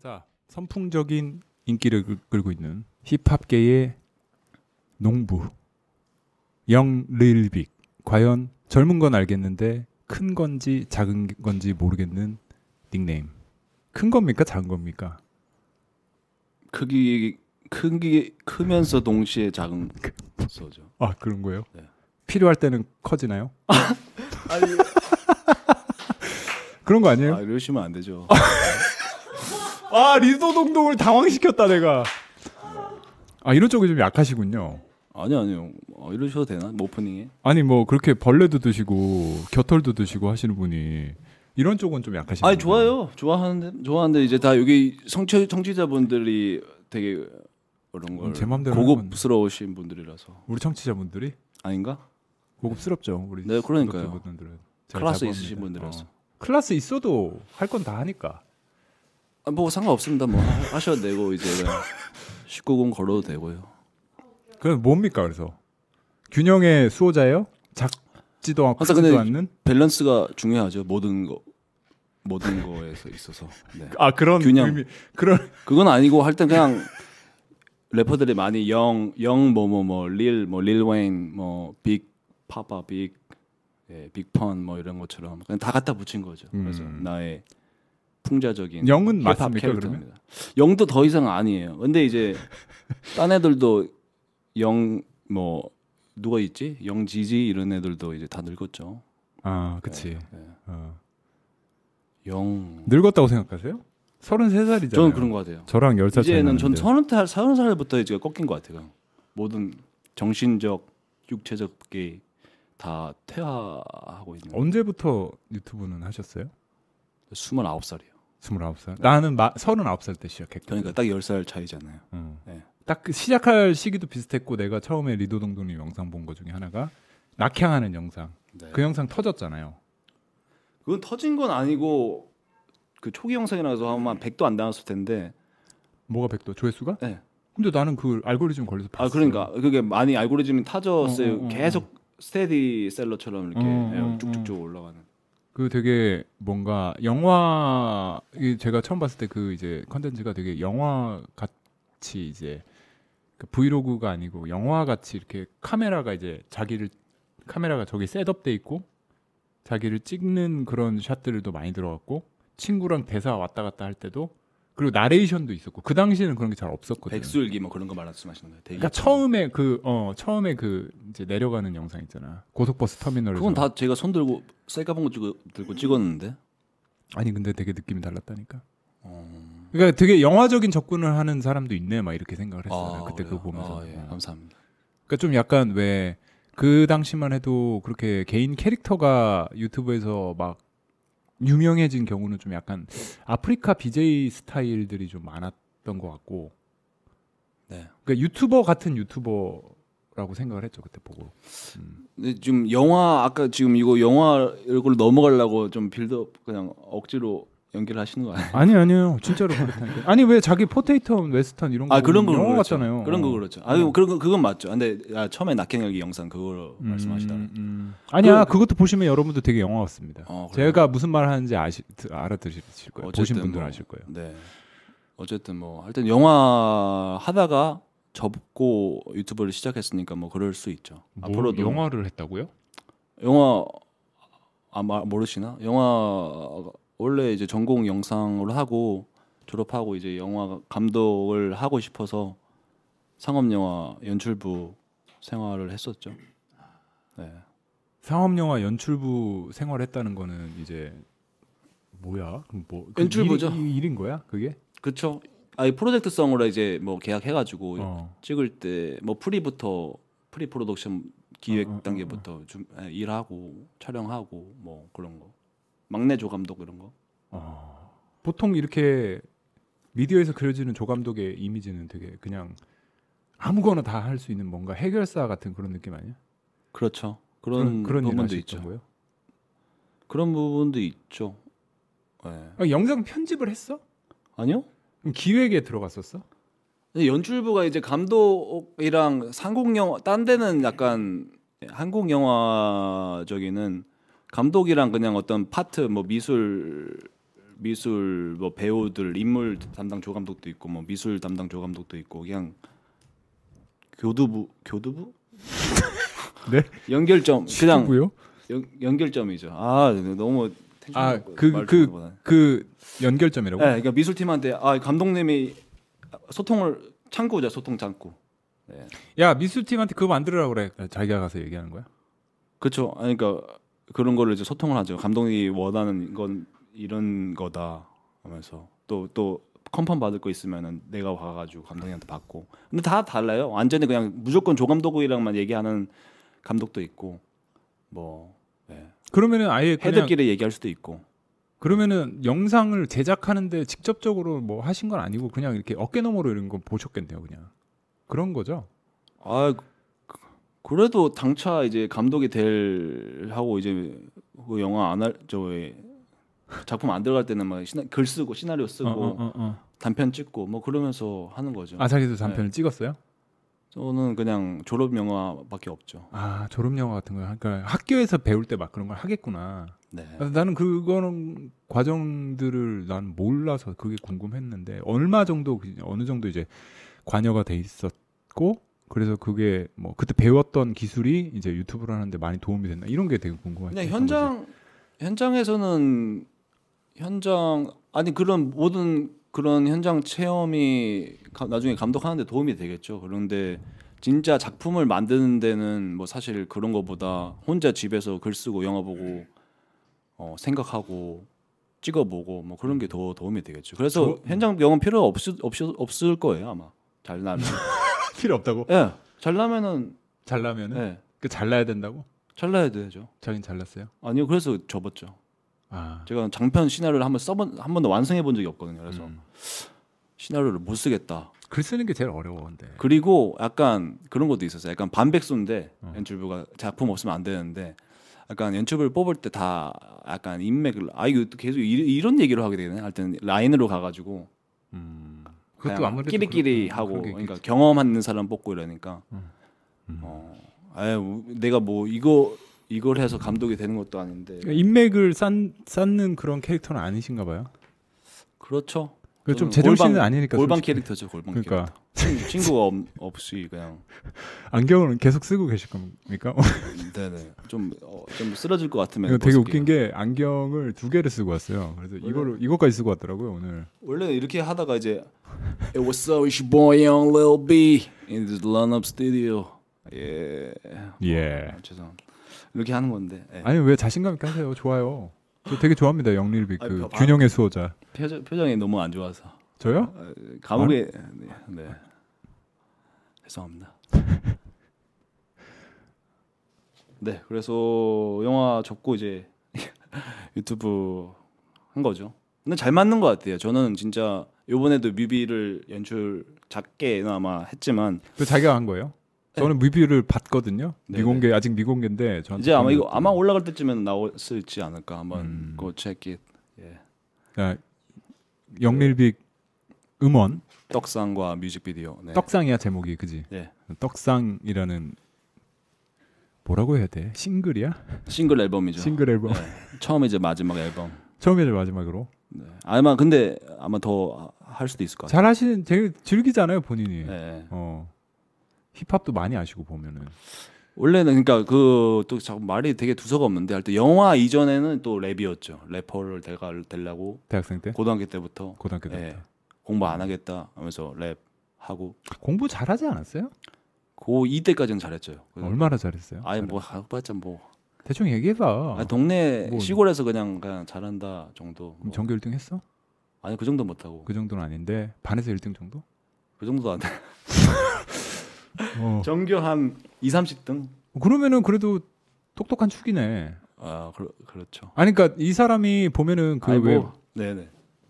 자, 선풍적인 인기를 끌고 있는 힙합계의 농부 영릴빅. 과연 젊은 건 알겠는데 큰 건지 작은 건지 모르겠는 닉네임. 큰 겁니까 작은 겁니까? 크면서 동시에 작은 소죠. 아, 그런 거예요? 네. 필요할 때는 커지나요? 아니, 그런 거 아니에요? 이러시면 안 되죠. 아, 리소동동을 당황시켰다 내가. 아, 이런 쪽이 좀 약하시군요. 아니요. 이러셔도 되나? 오프닝에? 아니 뭐 그렇게 벌레도 드시고 겨털도 드시고 하시는 분이 이런 쪽은 좀 약하신가요? 아니 좋아요. 좋아하는데 이제 다 여기 청취자분들이 되게 그런 걸 제 맘대로 고급스러우신 분들이라서. 우리 청취자분들이 아닌가? 고급스럽죠. 우리 네, 그러니까요. 분들은 클래스 있으신 분들이라서. 클래스 있어도 할 건 다 하니까. 뭐 상관없습니다. 뭐 하셔도 되고 이제 19금 걸어도 되고요. 그건 뭡니까 그래서? 균형의 수호자예요? 작지도 않고 크지도 않는? 밸런스가 중요하죠. 모든 거에서 있어서. 네. 아, 그런 균형. 의미, 그런 그건 아니고 할 땐 그냥 래퍼들이 많이 릴 웨인 빅 파파 빅펀 뭐 이런 것처럼 그냥 다 갖다 붙인 거죠. 그래서 나의 풍자적인 영은 힙합 맞습니까 캐릭터입니다. 그러면? 영도 더 이상 아니에요. 근데 이제 딴 애들도 영 뭐 누가 있지? 영지지 이런 애들도 이제 다 늙었죠. 아, 그치. 네. 늙었다고 생각하세요? 33살이잖아요. 저는 그런 것 같아요. 저랑 10살 차이 이제는 전 나는데. 30살부터 이제 꺾인 것 같아요. 모든 정신적, 육체적 게 다 퇴화하고 있는. 언제부터 유튜브는 하셨어요? 29살이요. 29살? 나는 39살 때 시작했거든. 그러니까 딱 10살 차이잖아요. 네. 딱 그 시작할 시기도 비슷했고 내가 처음에 리도동동님 영상 본 거 중에 하나가 낙향하는 영상. 네. 그 영상 터졌잖아요. 그건 터진 건 아니고 그 초기 영상이라서 아마 100도 안 나왔을 텐데. 뭐가 100도? 조회수가? 네. 근데 나는 그 알고리즘 걸려서 봤어요. 그러니까 그게 많이 알고리즘이 타졌어요. 계속 스테디셀러처럼 이렇게 쭉쭉쭉 올라가는. 그 되게 뭔가 영화 제가 처음 봤을 때 그 이제 컨텐츠가 되게 영화 같이 이제 그 브이로그가 아니고 영화 같이 이렇게 카메라가 저기 셋업돼 있고 자기를 찍는 그런 샷들도 많이 들어갔고 친구랑 대사 왔다 갔다 할 때도 그리고 나레이션도 있었고 그 당시에는 그런 게 잘 없었거든요. 백수일기 뭐 그런 거 말씀하시는 거예요? 그러니까 처음에 그 이제 내려가는 영상 있잖아. 고속버스 터미널에서. 그건 다 제가 손 들고 셀카봉 들고 찍었는데. 아니 근데 되게 느낌이 달랐다니까. 그러니까 되게 영화적인 접근을 하는 사람도 있네, 막 이렇게 생각을 했어요. 그때 그거 보면서. 예, 감사합니다. 그러니까 좀 약간 왜 그 당시만 해도 그렇게 개인 캐릭터가 유튜브에서 막 유명해진 경우는 좀 약간 아프리카 BJ 스타일들이 좀 많았던 것 같고. 네. 그러니까 유튜버 같은 유튜버라고 생각을 했죠 그때 보고. 근데 지금 아까 지금 이거 영화 이걸 넘어가려고 좀 빌드업 그냥 억지로 연기를 하시는 거 아니에요? 아니요 진짜로 그렇다니까. 아니 왜 자기 포테이토 웨스턴 이런 거 그런 거 영화 그렇죠. 같잖아요. 그런 거 그렇죠. 그건 맞죠. 근데 처음에 낙행열기 영상 그거 말씀하시더라고요. 아니야 그것도 보시면 여러분도 되게 영화 같습니다. 제가 그래요? 무슨 말 하는지 알아들으실 거예요. 보신 분들 뭐, 아실 거예요. 네. 어쨌든 뭐 하여튼 영화 하다가 접고 유튜브를 시작했으니까 뭐 그럴 수 있죠. 앞으로도 영화를 했다고요? 영화 모르시나? 영화 원래 이제 전공 영상으로 하고 졸업하고 이제 영화 감독을 하고 싶어서 상업영화 연출부 생활을 했었죠. 네. 상업영화 연출부 생활했다는 거는 이제 뭐야? 그럼 뭐 연출부죠. 일인 거야? 그게? 그렇죠. 프로젝트성으로 이제 뭐 계약해가지고 찍을 때 뭐 프리 프로덕션 기획 단계부터 좀 일하고 촬영하고 뭐 그런 거. 막내 조감독 이런 거. 보통 이렇게 미디어에서 그려지는 조감독의 이미지는 되게 그냥 아무거나 다 할 수 있는 뭔가 해결사 같은 그런 느낌 아니야? 그렇죠. 그런 부분도 있죠. 거예요? 그런 부분도 있죠. 네. 영상 편집을 했어? 아니요. 그럼 기획에 들어갔었어? 연출부가 이제 감독이랑 한국 딴 데는 약간 한국 영화적이는 감독이랑 그냥 어떤 파트 뭐 미술 미술 뭐 배우들 인물 담당 조감독도 있고 뭐 미술 담당 조감독도 있고 그냥 교두부 네? 연결점 그냥 시부요? 연결점이죠. 아 너무 그 연결점이라고? 네, 그러니까 미술팀한테 감독님이 소통을 창구죠, 소통 창구. 네. 야 미술팀한테 그거 만들으라고 그래. 자기가 가서 얘기하는 거야? 그렇죠. 그러니까 그런 거를 이제 소통을 하죠. 감독이 원하는 건 이런 거다 하면서 또 컨펌 받을 거 있으면은 내가 가가지고 감독님한테 받고. 근데 다 달라요. 완전히 그냥 무조건 조감독이랑만 얘기하는 감독도 있고 뭐. 네. 그러면은 아예 그냥 헤드끼리 얘기할 수도 있고. 그러면은 영상을 제작하는데 직접적으로 뭐 하신 건 아니고 그냥 이렇게 어깨너머로 이런 거 보셨겠네요, 그냥. 그런 거죠. 그래도 당차 이제 감독이 하고 이제 그 영화 안 할 작품 안 들어갈 때는 막 글 쓰고 시나리오 쓰고 단편 찍고 뭐 그러면서 하는 거죠. 자기도 단편을 찍었어요? 저는 그냥 졸업 영화밖에 없죠. 졸업 영화 같은 거. 그러니까 학교에서 배울 때 막 그런 걸 하겠구나. 네. 나는 그거는 과정들을 난 몰라서 그게 궁금했는데 어느 정도 이제 관여가 돼 있었고 그래서 그게 뭐 그때 배웠던 기술이 이제 유튜브를 하는데 많이 도움이 됐나 이런 게 되게 궁금해요. 그냥 현장에서는 그런 모든 그런 현장 체험이 나중에 감독하는데 도움이 되겠죠. 그런데 진짜 작품을 만드는 데는 뭐 사실 그런 거보다 혼자 집에서 글 쓰고 영화 보고 생각하고 찍어보고 뭐 그런 게 더 도움이 되겠죠. 그래서 현장 영화 필요 없을 거예요 아마. 잘 나면 필요 없다고? 예. 잘나면은 예. 그 잘라야 된다고? 잘라야 되죠. 자긴 잘랐어요? 아니요. 그래서 접었죠. 제가 장편 시나리오를 한 번도 완성해 본 적이 없거든요. 그래서 시나리오를 못 쓰겠다. 글 쓰는 게 제일 어려워 근데. 그리고 약간 그런 것도 있었어요. 약간 반백수인데 연출부가 작품 없으면 안 되는데 약간 연출부를 뽑을 때 다 약간 인맥을 이거 계속 이런 얘기를 하게 되네. 하여튼 라인으로 가가지고 그것도 아무래도 끼리끼리 하고 그러니까 경험 있는 사람 뽑고 이러니까 내가 뭐 이걸 해서 감독이 되는 것도 아닌데 인맥을 쌓는 그런 캐릭터는 아니신가 봐요. 그렇죠. 좀 제정신은 아니니까 골반 캐릭터죠. 그러니까. 캐릭터. 친구가 없이 그냥 안경을 계속 쓰고 계실 겁니까? 네네. 좀 쓰러질 것 같으면. 이거 되게 웃긴 게 안경을 2개를 쓰고 왔어요. 그래서 이거까지 쓰고 왔더라고요 오늘. 원래 이렇게 하다가 이제 Hey, what's up, it's your boy Young Lil B in the Run Up Studio. 예. 죄송합니다. 이렇게 하는 건데. 예. 아니 왜 자신감 있게 하세요? 좋아요. 저 되게 좋아합니다. 영릴비 균형의 수호자. 표정이 너무 안 좋아서. 저요? 감옥에 네. 죄송합니다. 네, 그래서 영화 접고 이제 유튜브 한 거죠. 근데 잘 맞는 것 같아요. 저는 진짜 이번에도 뮤비를 연출 작게나마 했지만. 그 자기가 한 거예요? 저는 뮤비를 봤거든요. 네네. 아직 미공개인데 이제 아마 올라갈 때쯤에는 나왔을지 않을까. 한번 go check it. 예. 자, 영릴빅 음원 떡상과 뮤직비디오. 네. 떡상이야 제목이 그지? 네. 떡상이라는 뭐라고 해야 돼? 싱글이야? 싱글 앨범이죠. 싱글 앨범. 네. 처음이자 마지막 앨범. 처음이자 마지막으로. 네. 아마 더 할 수도 있을 것 같아요. 잘하시는 되게 즐기잖아요 본인이. 네. 힙합도 많이 아시고 보면은. 원래는 그러니까 또 자꾸 말이 되게 두서가 없는데 하여튼 영화 이전에는 또 랩이었죠. 래퍼를 되려고 대학생 때? 고등학교 때부터. 네. 공부 안 하겠다 하면서 랩 하고. 공부 잘하지 않았어요? 고2 때까지는 잘했죠. 얼마나 잘했어요? 뭐 해봤자 뭐. 대충 얘기해봐. 동네 시골에서 그냥 잘한다 정도. 그럼 전교 1등 했어? 아니 그 정도 못하고. 그 정도는 아닌데 반에서 1등 정도? 그 정도도 안 돼. 전교 한 2, 30등? 그러면은 그래도 똑똑한 축이네. 그렇죠. 아니 그러니까 이 사람이 보면은 네네.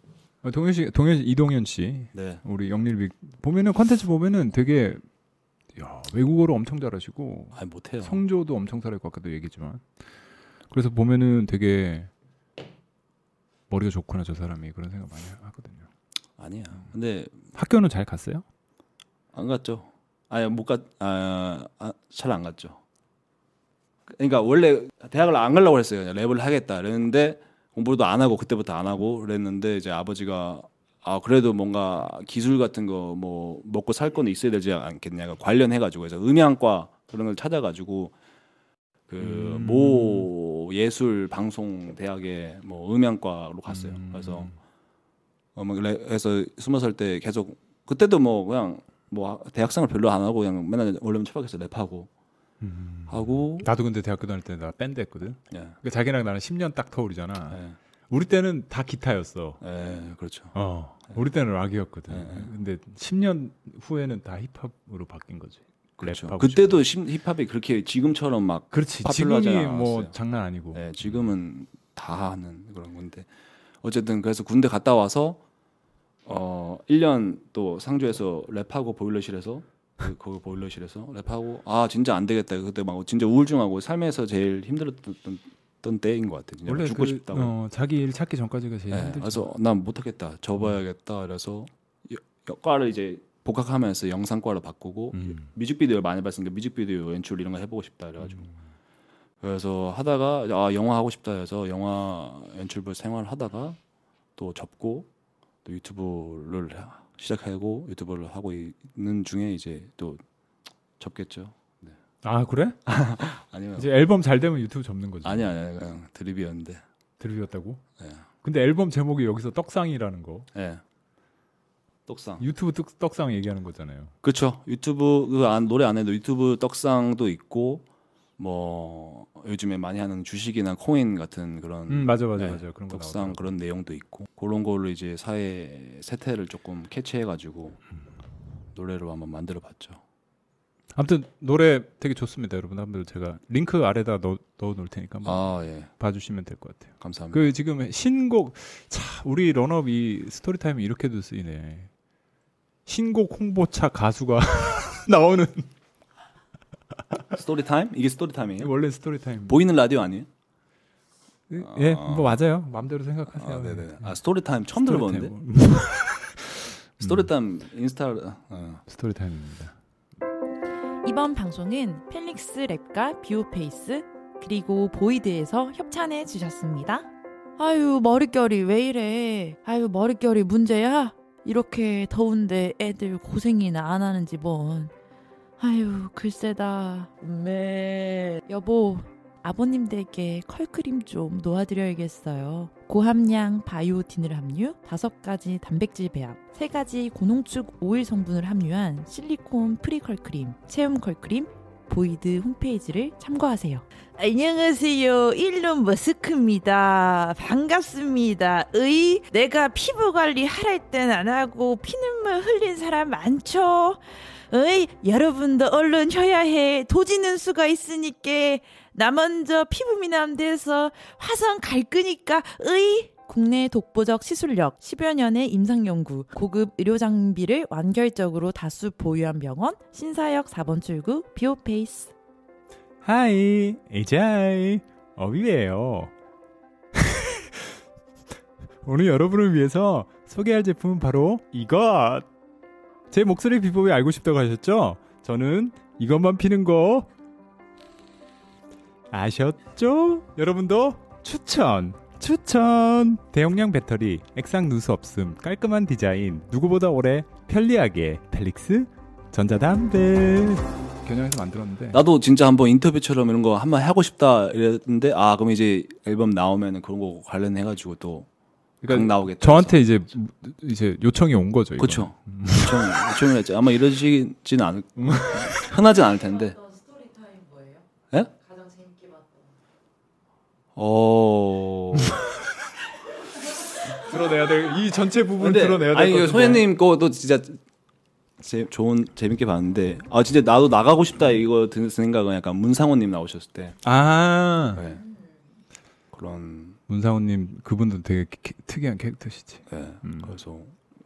이동현 씨, 네. 우리 영릴빅 보면은 컨텐츠 보면은 되게 외국어를 엄청 잘하시고 못해요. 성조도 엄청 잘할 것 같기도 얘기지만 그래서 보면은 되게 머리가 좋구나 저 사람이 그런 생각 많이 하거든요. 아니야. 근데 학교는 잘 갔어요? 안 갔죠. 잘 안 갔죠. 그러니까 원래 대학을 안 가려고 했어요. 랩을 하겠다. 그랬는데 공부도 안 하고 그때부터 안 하고 그랬는데 이제 아버지가 그래도 뭔가 기술 같은 거 뭐 먹고 살 거는 있어야 되지 않겠냐 관련해 가지고 해서 음향과 그런 걸 찾아 가지고 그 모 예술 방송 대학에 뭐 음향과로 갔어요. 그래서 그래서 20살 때 계속 그때도 뭐 그냥 뭐 대학생을 별로 안 하고 그냥 맨날 원래는 처박에서 랩하고 하고. 나도 근데 대학교 다닐 때 나 밴드 했거든. 예. 그러니까 자기랑 나는 10년 딱 터울이잖아. 예. 우리 때는 다 기타였어. 예, 그렇죠. 우리 때는 락이었거든. 예. 근데 10년 후에는 다 힙합으로 바뀐 거지. 그렇죠. 그때도 힙합이 그렇게 지금처럼 막 그렇지. 파퓰러하지 지금이 않았어요. 뭐 장난 아니고. 네, 지금은 다 하는 그런 건데 어쨌든 그래서 군대 갔다 와서 1년 또 상주에서 랩하고 보일러실에서 거기 보일러실에서 랩하고 진짜 안 되겠다. 그때 막 진짜 우울증하고 삶에서 제일 힘들었던 때인 것 같아. 진짜 원래 죽고 싶다고. 자기 일 찾기 전까지가 제일 네, 힘들죠. 그래서 난 못하겠다. 접어야겠다. 그래서 과를 이제 복학하면서 영상과로 바꾸고 뮤직비디오를 많이 봤으니까 뮤직비디오 연출 이런 거 해보고 싶다 그래가지고 그래서 하다가 영화 하고 싶다 해서 영화 연출부 생활을 하다가 또 접고 또 유튜브를 시작하고 유튜브를 하고 있는 중에 이제 또 접겠죠. 네. 아 그래? 아니면 이제 앨범 잘 되면 유튜브 접는 거지. 아니야 그냥 드립이었는데. 드립이었다고? 네. 근데 앨범 제목이 여기서 떡상이라는 거. 네. 떡상. 유튜브 떡상 얘기하는 거잖아요. 그렇죠. 유튜브 노래 안에도 유튜브 떡상도 있고 뭐 요즘에 많이 하는 주식이나 코인 같은 그런 맞아 그런 거 떡상 나오더라고. 그런 내용도 있고 그런 걸로 이제 사회 세태를 조금 캐치해가지고 노래로 한번 만들어봤죠. 아무튼 노래 되게 좋습니다, 여러분. 한번 제가 링크 아래다 넣어 놓을 테니까 한번 예. 봐주시면 될 것 같아요. 감사합니다. 그 지금 신곡 우리 런업 이 스토리타임이 이렇게도 쓰이네. 신곡 홍보차 가수가 나오는 스토리타임? 이게 스토리타임이에요? 원래 스토리타임. 보이는 라디오 아니에요? 예, 뭐 맞아요. 마음대로 생각하세요. 네네. 스토리타임 처음 들어보는데. 스토리타임 인스타. 스토리타임입니다. 이번 방송은 펠릭스 랩과 비오페이스 그리고 보이드에서 협찬해 주셨습니다. 아유 머릿결이 왜 이래. 아유 머릿결이 문제야. 이렇게 더운데 애들 고생이나 안 하는지 뭔. 아유 글쎄다. 여보 아버님들께 컬크림 좀 놓아드려야겠어요. 고함량 바이오틴을 함유, 5가지 단백질 배합, 3가지 고농축 오일 성분을 함유한 실리콘 프리 컬크림, 체험 컬크림, 보이드 홈페이지를 참고하세요. 안녕하세요. 일론 머스크입니다. 반갑습니다. 내가 피부 관리 하랄 땐 안 하고 피눈물 흘린 사람 많죠? 여러분도 얼른 해야 해. 도지는 수가 있으니까 나 먼저 피부 미남돼서 화성 갈 거니까 국내 독보적 시술력, 10여 년의 임상연구, 고급 의료 장비를 완결적으로 다수 보유한 병원, 신사역 4번 출구 비오페이스. 하이, AJ 어비예요. 오늘 여러분을 위해서 소개할 제품은 바로 이것. 제 목소리 비법이 알고 싶다고 하셨죠? 저는 이것만 피는 거 아셨죠? 여러분도 추천! 대용량 배터리, 액상 누수 없음, 깔끔한 디자인, 누구보다 오래 편리하게 펠릭스 전자담배 겨냥해서 만들었는데 나도 진짜 한번 인터뷰처럼 이런 거 한번 하고 싶다 이랬는데 그럼 이제 앨범 나오면 그런 거 관련해가지고 또 그러니까 나오겠다. 저한테 이제 요청이 온 거죠. 그렇죠. 요청을 했죠. 아마 이러지는 않을 흔하진 않을 텐데. 스토리타임 뭐예요? 예? 가장 재밌게 봤던. 드러내야 될 이 전체 부분 드러내야 될 아니 소혜님 거도 진짜 재밌게 봤는데 진짜 나도 나가고 싶다 이거 드는 생각은 약간 문상호님 나오셨을 때. 네. 그런 문상호님 그분도 되게 특이한 캐릭터시지. 네. 그래서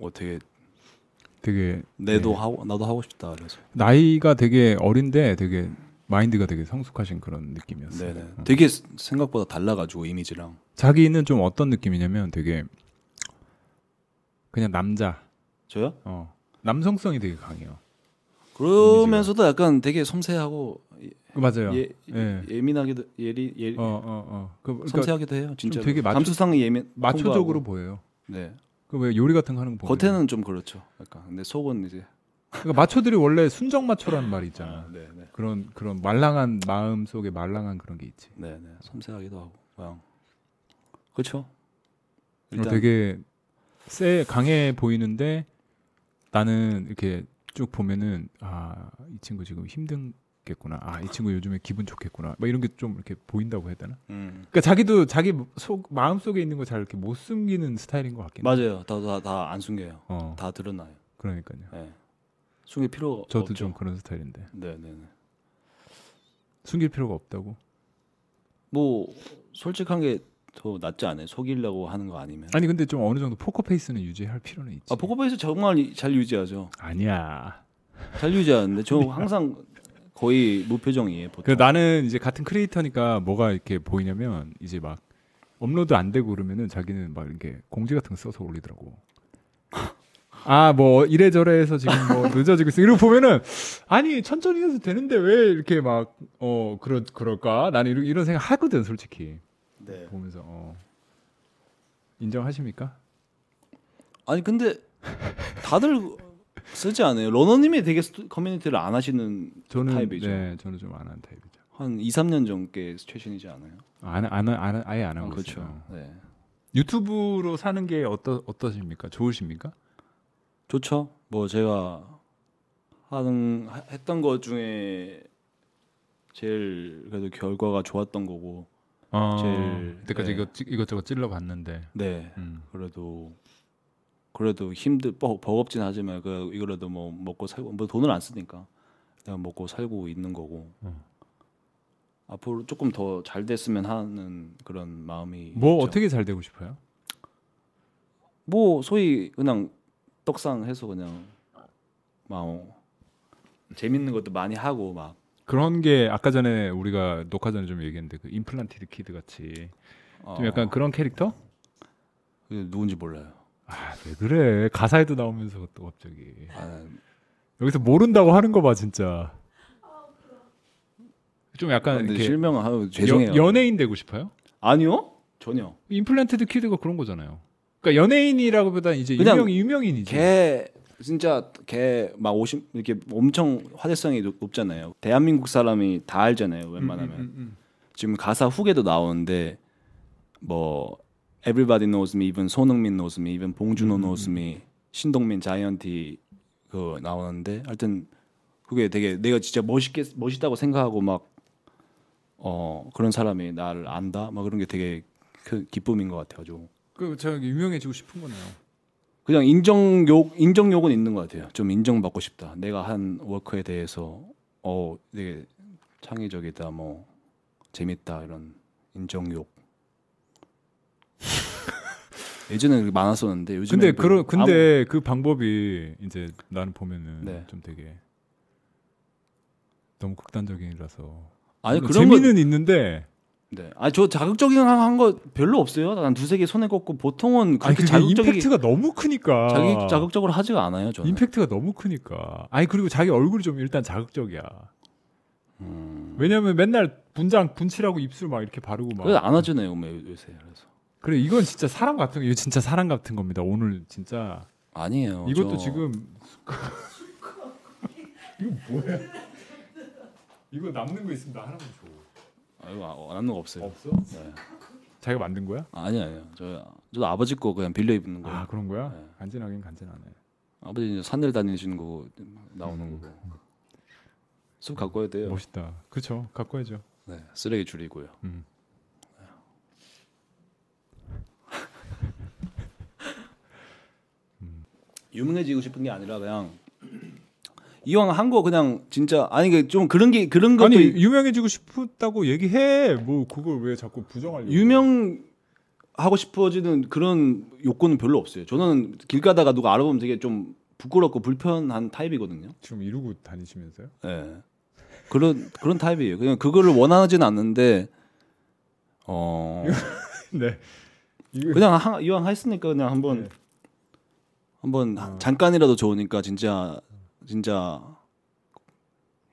되게 나도 하고 싶다 그래서. 나이가 되게 어린데 되게 마인드가 되게 성숙하신 그런 느낌이었어요. 네네. 되게 생각보다 달라가지고 이미지랑. 자기는 좀 어떤 느낌이냐면 되게 그냥 남자. 저요? 남성성이 되게 강해요. 그러면서도 약간 되게 섬세하고 맞아요. 예민하기도 그러니까 섬세하기도 해요. 진짜 되게 감수성이 마초적으로 보여요. 네. 그 왜 요리 같은 거 하는 거 보면 겉에는 좀 그렇죠. 약간 근데 속은 이제 그러니까 마초들이 원래 순정 마초라는 말이 있잖아. 네, 네. 그런 말랑한 마음 속에 말랑한 그런 게 있지. 네, 네. 섬세하기도 하고 그냥 그렇죠. 일단 되게 강해 보이는데 나는 이렇게 쭉 보면은 이 친구 지금 힘든겠구나. 이 친구 요즘에 기분 좋겠구나. 막 이런 게 좀 이렇게 보인다고 해야 되나? 그러니까 자기도 자기 마음 속에 있는 거 잘 이렇게 못 숨기는 스타일인 것 같긴 해요. 맞아요. 다 안 숨겨요. 다 드러나요. 그러니까요. 네. 숨길 필요가 저도 없죠. 좀 그런 스타일인데. 네, 네, 네. 숨길 필요가 없다고? 뭐 솔직한 게 더 낫지 않아요? 속이려고 하는 거 아니면? 아니 근데 좀 어느 정도 포커페이스는 유지할 필요는 있지. 포커페이스 정말 잘 유지하죠. 아니야. 잘 유지하는데 저 항상 거의 무표정이에요. 보통. 나는 이제 같은 크리에이터니까 뭐가 이렇게 보이냐면 이제 막 업로드 안 되고 그러면은 자기는 막 이렇게 공지 같은 거 써서 올리더라고. 뭐 이래저래 해서 지금 뭐 늦어지고 있어. 이러고 보면은 아니 천천히 해서 되는데 왜 이렇게 막 그럴까? 나는 이런 생각 하거든 솔직히. 네. 보면서 인정하십니까? 아니 근데 다들 쓰지 않아요. 러너님이 되게 커뮤니티를 안 하시는 타입이죠. 네, 저는 좀 안 하는 타입이죠. 한 2, 3년 전께 최신이지 않아요? 아예 안 하고 그렇죠. 있어요. 네. 유튜브로 사는 게 어떠십니까? 좋으십니까? 좋죠. 뭐 제가 했던 것 중에 제일 그래도 결과가 좋았던 거고 제일 그때까지 이것저것 찔러봤는데 네. 그래도 버겁진 하지만 이거라도 뭐 먹고 살고 뭐 돈을 안 쓰니까 그냥 먹고 살고 있는 거고 앞으로 조금 더 잘 됐으면 하는 그런 마음이 뭐 있죠. 어떻게 잘 되고 싶어요? 뭐 소위 그냥 떡상해서 그냥 막 재밌는 것도 많이 하고 막 그런 게 아까 전에 우리가 녹화 전에 좀 얘기했는데 그 임플란티드 키드 같이 좀 약간 그런 캐릭터? 누군지 몰라요. 왜 그래? 가사에도 나오면서 또 갑자기 여기서 모른다고 하는 거 봐 진짜. 좀 약간 근데 이렇게 실명은 죄송해요. 연예인 되고 싶어요? 아니요, 전혀. 임플란티드 키드가 그런 거잖아요. 그러니까 연예인이라고보다 이제 유명인이지. 진짜 막 50 이렇게 엄청 화제성이 높잖아요. 대한민국 사람이 다 알잖아요. 웬만하면. 지금 가사 후계도 나오는데 뭐 Everybody knows me, even 손흥민 knows me, even 봉준호 knows me, 신동민, 자이언티 그 나오는데 하여튼 그게 되게 내가 진짜 멋있다고 생각하고 막 그런 사람이 나를 안다 막 그런 게 되게 큰 기쁨인 것 같아가지고. 저 유명해지고 싶은 거네요. 그냥 인정욕은 있는 것 같아요. 좀 인정받고 싶다. 내가 한 워크에 대해서 되게 창의적이다, 뭐 재밌다 이런 인정욕. 예전에는 많았었는데 요즘에 근데 그 방법이 이제 나는 보면은 좀 되게 너무 극단적이라서. 아니 그런 재미는 있는데. 네. 저 자극적인 한 거 별로 없어요. 난 두세 개 손에 꼽고 보통은 그렇게 임팩트가 너무 크니까. 자극적으로 하지가 않아요. 저는. 임팩트가 너무 크니까. 그리고 자기 얼굴이 좀 일단 자극적이야. 왜냐면 맨날 분칠하고 입술 막 이렇게 바르고 막. 그래서 안 하잖아요, 요새. 그래서. 그래 이건 진짜 이거 진짜 사람 같은 겁니다. 오늘 진짜. 아니에요. 이것도 지금 이거 뭐야? 이거 남는 거 있으면 나 하나만 줘. 이거 남는 거 없어요. 없어? 네. 자기가 만든 거야? 아니에요. 저도 아버지 거 그냥 빌려 입는 거예요. 그런 거야? 네. 간지나긴 간지나네. 아버지 이제 산을 다니시는 거 나오는 거고. 숲 갖고 와야 돼요. 멋있다. 그렇죠. 갖고 와야죠. 네, 쓰레기 줄이고요. 유명해지고 싶은 게 아니라 그냥 이왕 한 거 그냥 진짜 좀 그런 것도 아니 유명해지고 싶다고 얘기해. 뭐 그걸 왜 자꾸 부정하려고? 유명하고 싶어지는 그런 욕구는 별로 없어요. 저는 길 가다가 누가 알아보면 되게 좀 부끄럽고 불편한 타입이거든요. 지금 이러고 다니시면서요? 네. 그런 타입이에요. 그냥 그거를 원하지는 않는데 네. 그냥 이왕 했으니까 그냥 한번 잠깐이라도 좋으니까 진짜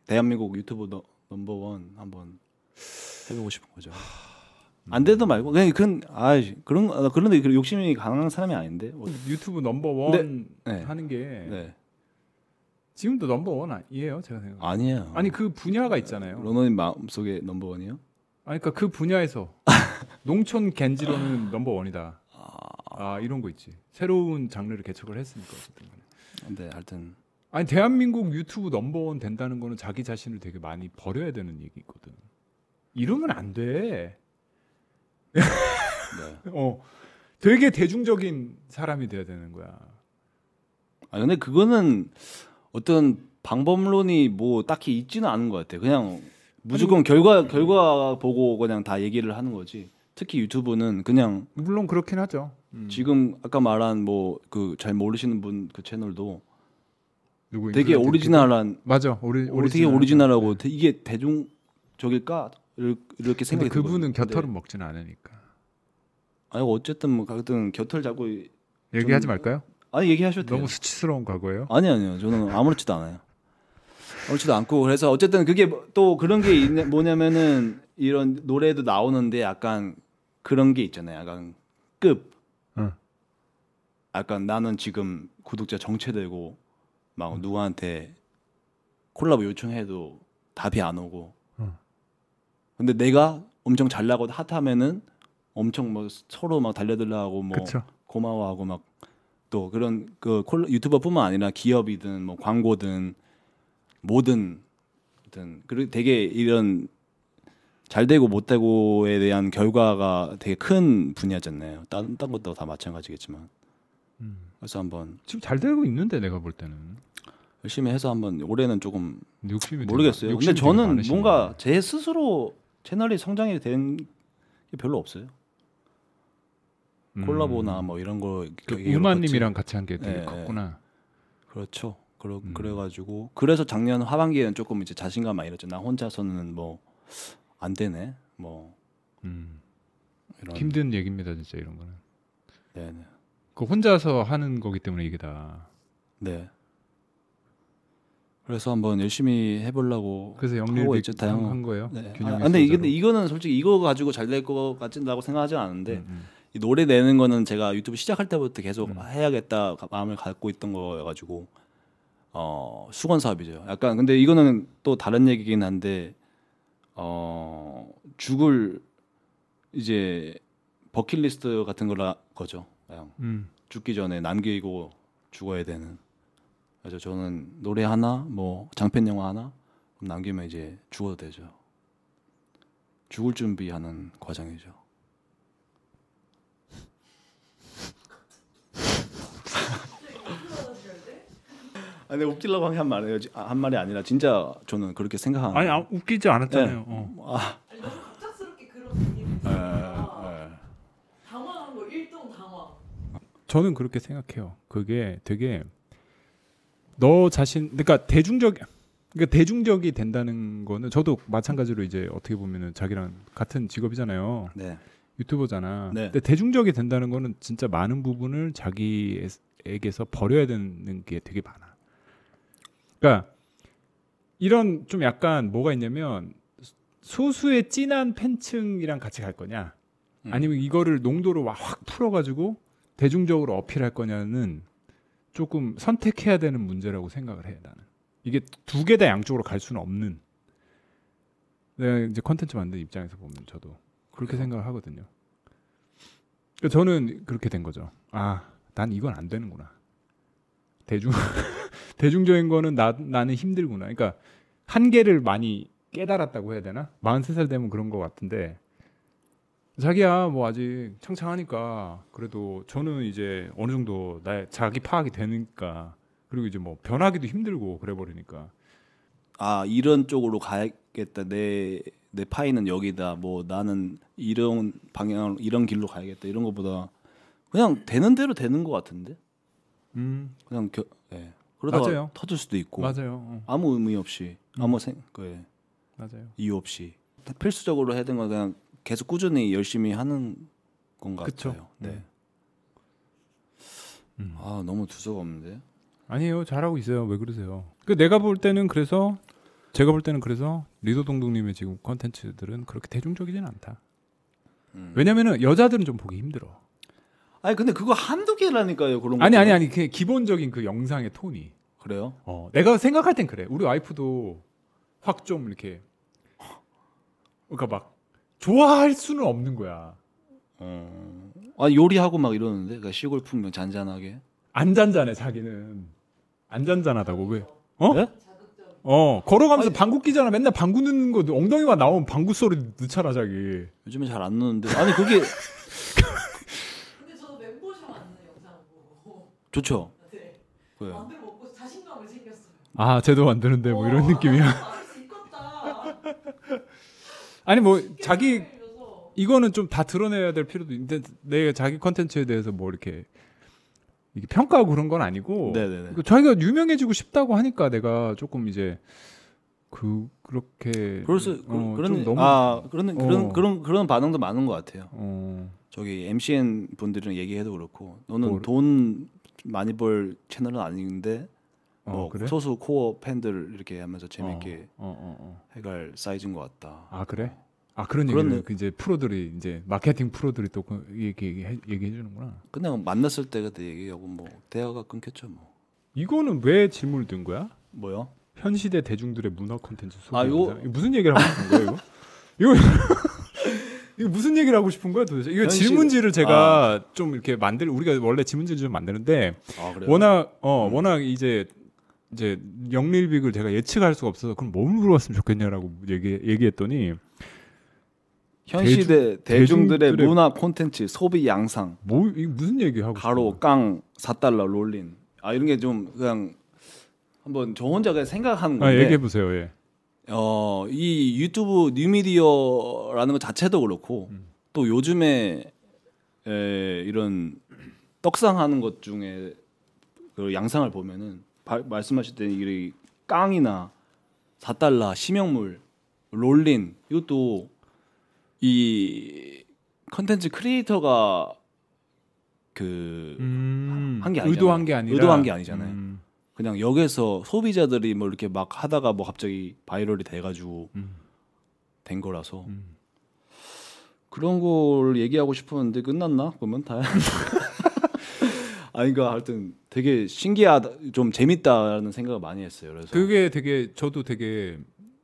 대한민국 유튜브 넘버원 한번 해보고 싶은 거죠. 안 돼도 말고 그냥 그런데 욕심이 강한 사람이 아닌데 뭐. 유튜브 넘버원 네. 하는 게 네. 지금도 넘버원이에요, 제가 생각. 아니에요. 아니 그 분야가 있잖아요. 로너님 마음속에 넘버원이요? 아니 그러니까 그 분야에서 농촌 겐지로는 넘버원이다. 이런 거 있지. 새로운 장르를 개척을 했으니까 어쨌든. 근데 하여튼 아니 대한민국 유튜브 넘버원 된다는 거는 자기 자신을 되게 많이 버려야 되는 얘기거든. 이러면 안 돼. 네. 되게 대중적인 사람이 돼야 되는 거야. 근데 그거는 어떤 방법론이 뭐 딱히 있지는 않은 것 같아. 그냥 무조건 결과 보고 그냥 다 얘기를 하는 거지. 특히 유튜브는 그냥 물론 그렇긴 하죠. 지금 아까 말한 뭐 그 잘 모르시는 분 그 채널도 누구 되게 오리지널한 맞아. 되게 오리지널하고 이게 대중적일까 이렇게 생각이 근데 그분은 들거든요. 곁털은 먹지는 않으니까. 아니 어쨌든 뭐 가끔 곁털 잡고 얘기하지 말까요? 아니 얘기하셔도 돼요. 너무 수치스러운 과거예요? 아니요. 저는 아무렇지도 않아요. 아무렇지도 않고 그래서 어쨌든 그게 또 그런 게 뭐냐면은 이런 노래도 나오는데 약간 그런 게 있잖아요. 약간 약간 나는 지금 구독자 정체되고 막 누구한테 콜라보 요청해도 답이 안 오고. 근데 내가 엄청 잘 나고 핫하면은 엄청 뭐 서로 막 달려들라고 뭐 그쵸. 고마워하고 막 또 그런 그 유튜버뿐만 아니라 기업이든 뭐 광고든 뭐든 그리고 되게 이런 잘 되고 못 되고에 대한 결과가 되게 큰 분야잖아요. 다른 것도 다 마찬가지겠지만. 그래서 한번 지금 잘 되고 있는데 내가 볼 때는 열심히 해서 한번 올해는 조금 욕심이 모르겠어요. 근데 저는 뭔가 제 스스로 채널이 성장이 된 게 별로 없어요. 콜라보나 뭐 이런 거 우마님이랑 같이 한 게 되게 컸구나. 그렇죠. 그래가지고 그래서 작년 하반기에는 조금 이제 자신감 많이 잃었죠. 나 혼자서는 뭐 안 되네. 뭐 이런. 힘든 얘기입니다, 진짜 이런 거는. 네네. 그 혼자서 하는 거기 때문에 이게 다. 네. 그래서 한번 열심히 해보려고. 그래서 영리를 한 거예요. 네. 근데 이거는 솔직히 이거 가지고 잘 될 것 같진다고 생각하지 않은데 이 노래 내는 거는 제가 유튜브 시작할 때부터 계속 해야겠다 마음을 갖고 있던 거여가지고 수건 사업이죠. 약간 근데 이거는 또 다른 얘기긴 한데 죽을 이제 버킷리스트 같은 거죠. 그냥 죽기 전에 남기고 죽어야 되는. 그래서 저는 노래 하나, 뭐 장편 영화 하나 남기면 이제 죽어도 되죠. 죽을 준비하는 과정이죠. 아니 웃기려고 한 말이에요. 한 말이 아니라 진짜 저는 그렇게 생각하는. 아니 웃기지 않았잖아요. 네. 너무 갑작스럽게 그런 얘기를 당황한 거 일동 당황. 저는 그렇게 생각해요. 그게 되게 너 자신, 그러니까 대중적이 된다는 거는 저도 마찬가지로 이제 어떻게 보면은 자기랑 같은 직업이잖아요. 네. 유튜버잖아. 네. 근데 대중적이 된다는 거는 진짜 많은 부분을 자기에게서 버려야 되는 게 되게 많아. 그러니까 이런 좀 약간 뭐가 있냐면 소수의 진한 팬층이랑 같이 갈 거냐, 아니면 이거를 농도를 확 풀어가지고 대중적으로 어필할 거냐는 조금 선택해야 되는 문제라고 생각을 해. 나는 이게 두 개 다 양쪽으로 갈 수는 없는. 내가 이제 컨텐츠 만드는 입장에서 보면 저도 그렇게 생각을 하거든요. 그러니까 저는 그렇게 된 거죠. 난 이건 안 되는구나. 대중적인 거는 나는 힘들구나. 그러니까 한계를 많이 깨달았다고 해야 되나? 43살 되면 그런 것 같은데, 자기야 뭐 아직 창창하니까 그래도 저는 이제 어느 정도 나의 자기 파악이 되니까, 그리고 이제 뭐 변하기도 힘들고 그래 버리니까 이런 쪽으로 가야겠다. 내 파이는 여기다. 뭐 나는 이런 방향 이런 길로 가야겠다. 이런 것보다 그냥 되는 대로 되는 것 같은데. 그냥 그러다가 맞아요. 터질 수도 있고. 맞아요. 아무 의미 없이 아무 맞아요. 이유 없이 필수적으로 해야 되는 건 그냥 계속 꾸준히 열심히 하는 건 같아요. 네. 너무 두서가 없는데. 아니에요. 잘하고 있어요. 왜 그러세요? 내가 볼 때는 그래서 제가 볼 때는 그래서 리도동동님의 지금 컨텐츠들은 그렇게 대중적이진 않다. 왜냐면은 여자들은 좀 보기 힘들어. 아니 근데 그거 한두 개라니까요. 그런 거. 아니 그 기본적인 그 영상의 톤이. 그래요? 내가 생각할 땐 그래. 우리 와이프도 확 좀 이렇게 그러니까 막 좋아할 수는 없는 거야. 아니 요리하고 막 이러는데 그러니까 시골 풍경 잔잔하게. 안 잔잔해 자기는. 안 잔잔하다고 왜? 네? 걸어가면서 방구 끼잖아. 맨날 방구 넣는 거 엉덩이만 나오면 방구 소리 넣잖아 자기. 요즘에 잘 안 넣는데. 아니 그게 근데 저도 멤버셔 맞는 영상 보고 좋죠. 네. 그래. 만들어 먹고 자신감을 생겼어요. 아 쟤도 만드는데 뭐 이런 느낌이야. 할 수 있겠다. 아니 뭐 자기 이거는 좀 다 드러내야 될 필요도 있는데 내가 자기 컨텐츠에 대해서 뭐 이렇게 평가하고 그런 건 아니고 네네네. 자기가 유명해지고 싶다고 하니까 내가 조금 이제 그렇게 그래서 좀 너무 그런 반응도 많은 것 같아요. 저기 MCN 분들이랑 얘기해도 그렇고 너는 돈 많이 벌 채널은 아닌데 뭐 그래? 소수 코어 팬들 이렇게 하면서 재밌게 해갈 사이즈인 것 같다. 아 그래? 그런 얘기를 이제 프로들이 이제 마케팅 프로들이 또 얘기해 주는구나. 그냥 만났을 때 그때 얘기하고 뭐 대화가 끊겼죠 뭐. 이거는 왜 질문을 든 거야? 뭐요? 현 시대 대중들의 문화 콘텐츠 소비. 이거 무슨 얘기를 하고 싶은 거예요, 이거? 이거 무슨 얘기를 하고 싶은 거야 도대체? 이거 질문지를 제가 좀 이렇게 우리가 원래 질문지를 좀 만드는데 워낙 이제 영릴빅을 제가 예측할 수가 없어서 그럼 뭘 물어봤으면 좋겠냐라고 얘기했더니 현 시대 대중들의 문화 콘텐츠 소비 양상. 이게 무슨 얘기 하고 가로 깡 4달러 롤린. 이런 게 좀 그냥 한번 저 혼자 그냥 생각하는 건데. 얘기해 보세요. 예. 이 유튜브 뉴미디어라는 것 자체도 그렇고 또 요즘에 이런 떡상하는 것 중에 그 양상을 보면은 말씀하실 때 이 깡이나 4달러 심형물 롤린 이것도 이 컨텐츠 크리에이터가 한 게 아니잖아요. 의도한 게 아니잖아요. 그냥 역에서 소비자들이 뭐 이렇게 막 하다가 뭐 갑자기 바이럴이 돼가지고 된 거라서 그런 걸 얘기하고 싶었는데 끝났나? 그러면 다 그러니까 하여튼 되게 신기하다, 좀 재밌다라는 생각을 많이 했어요. 그래서 그게 저도 되게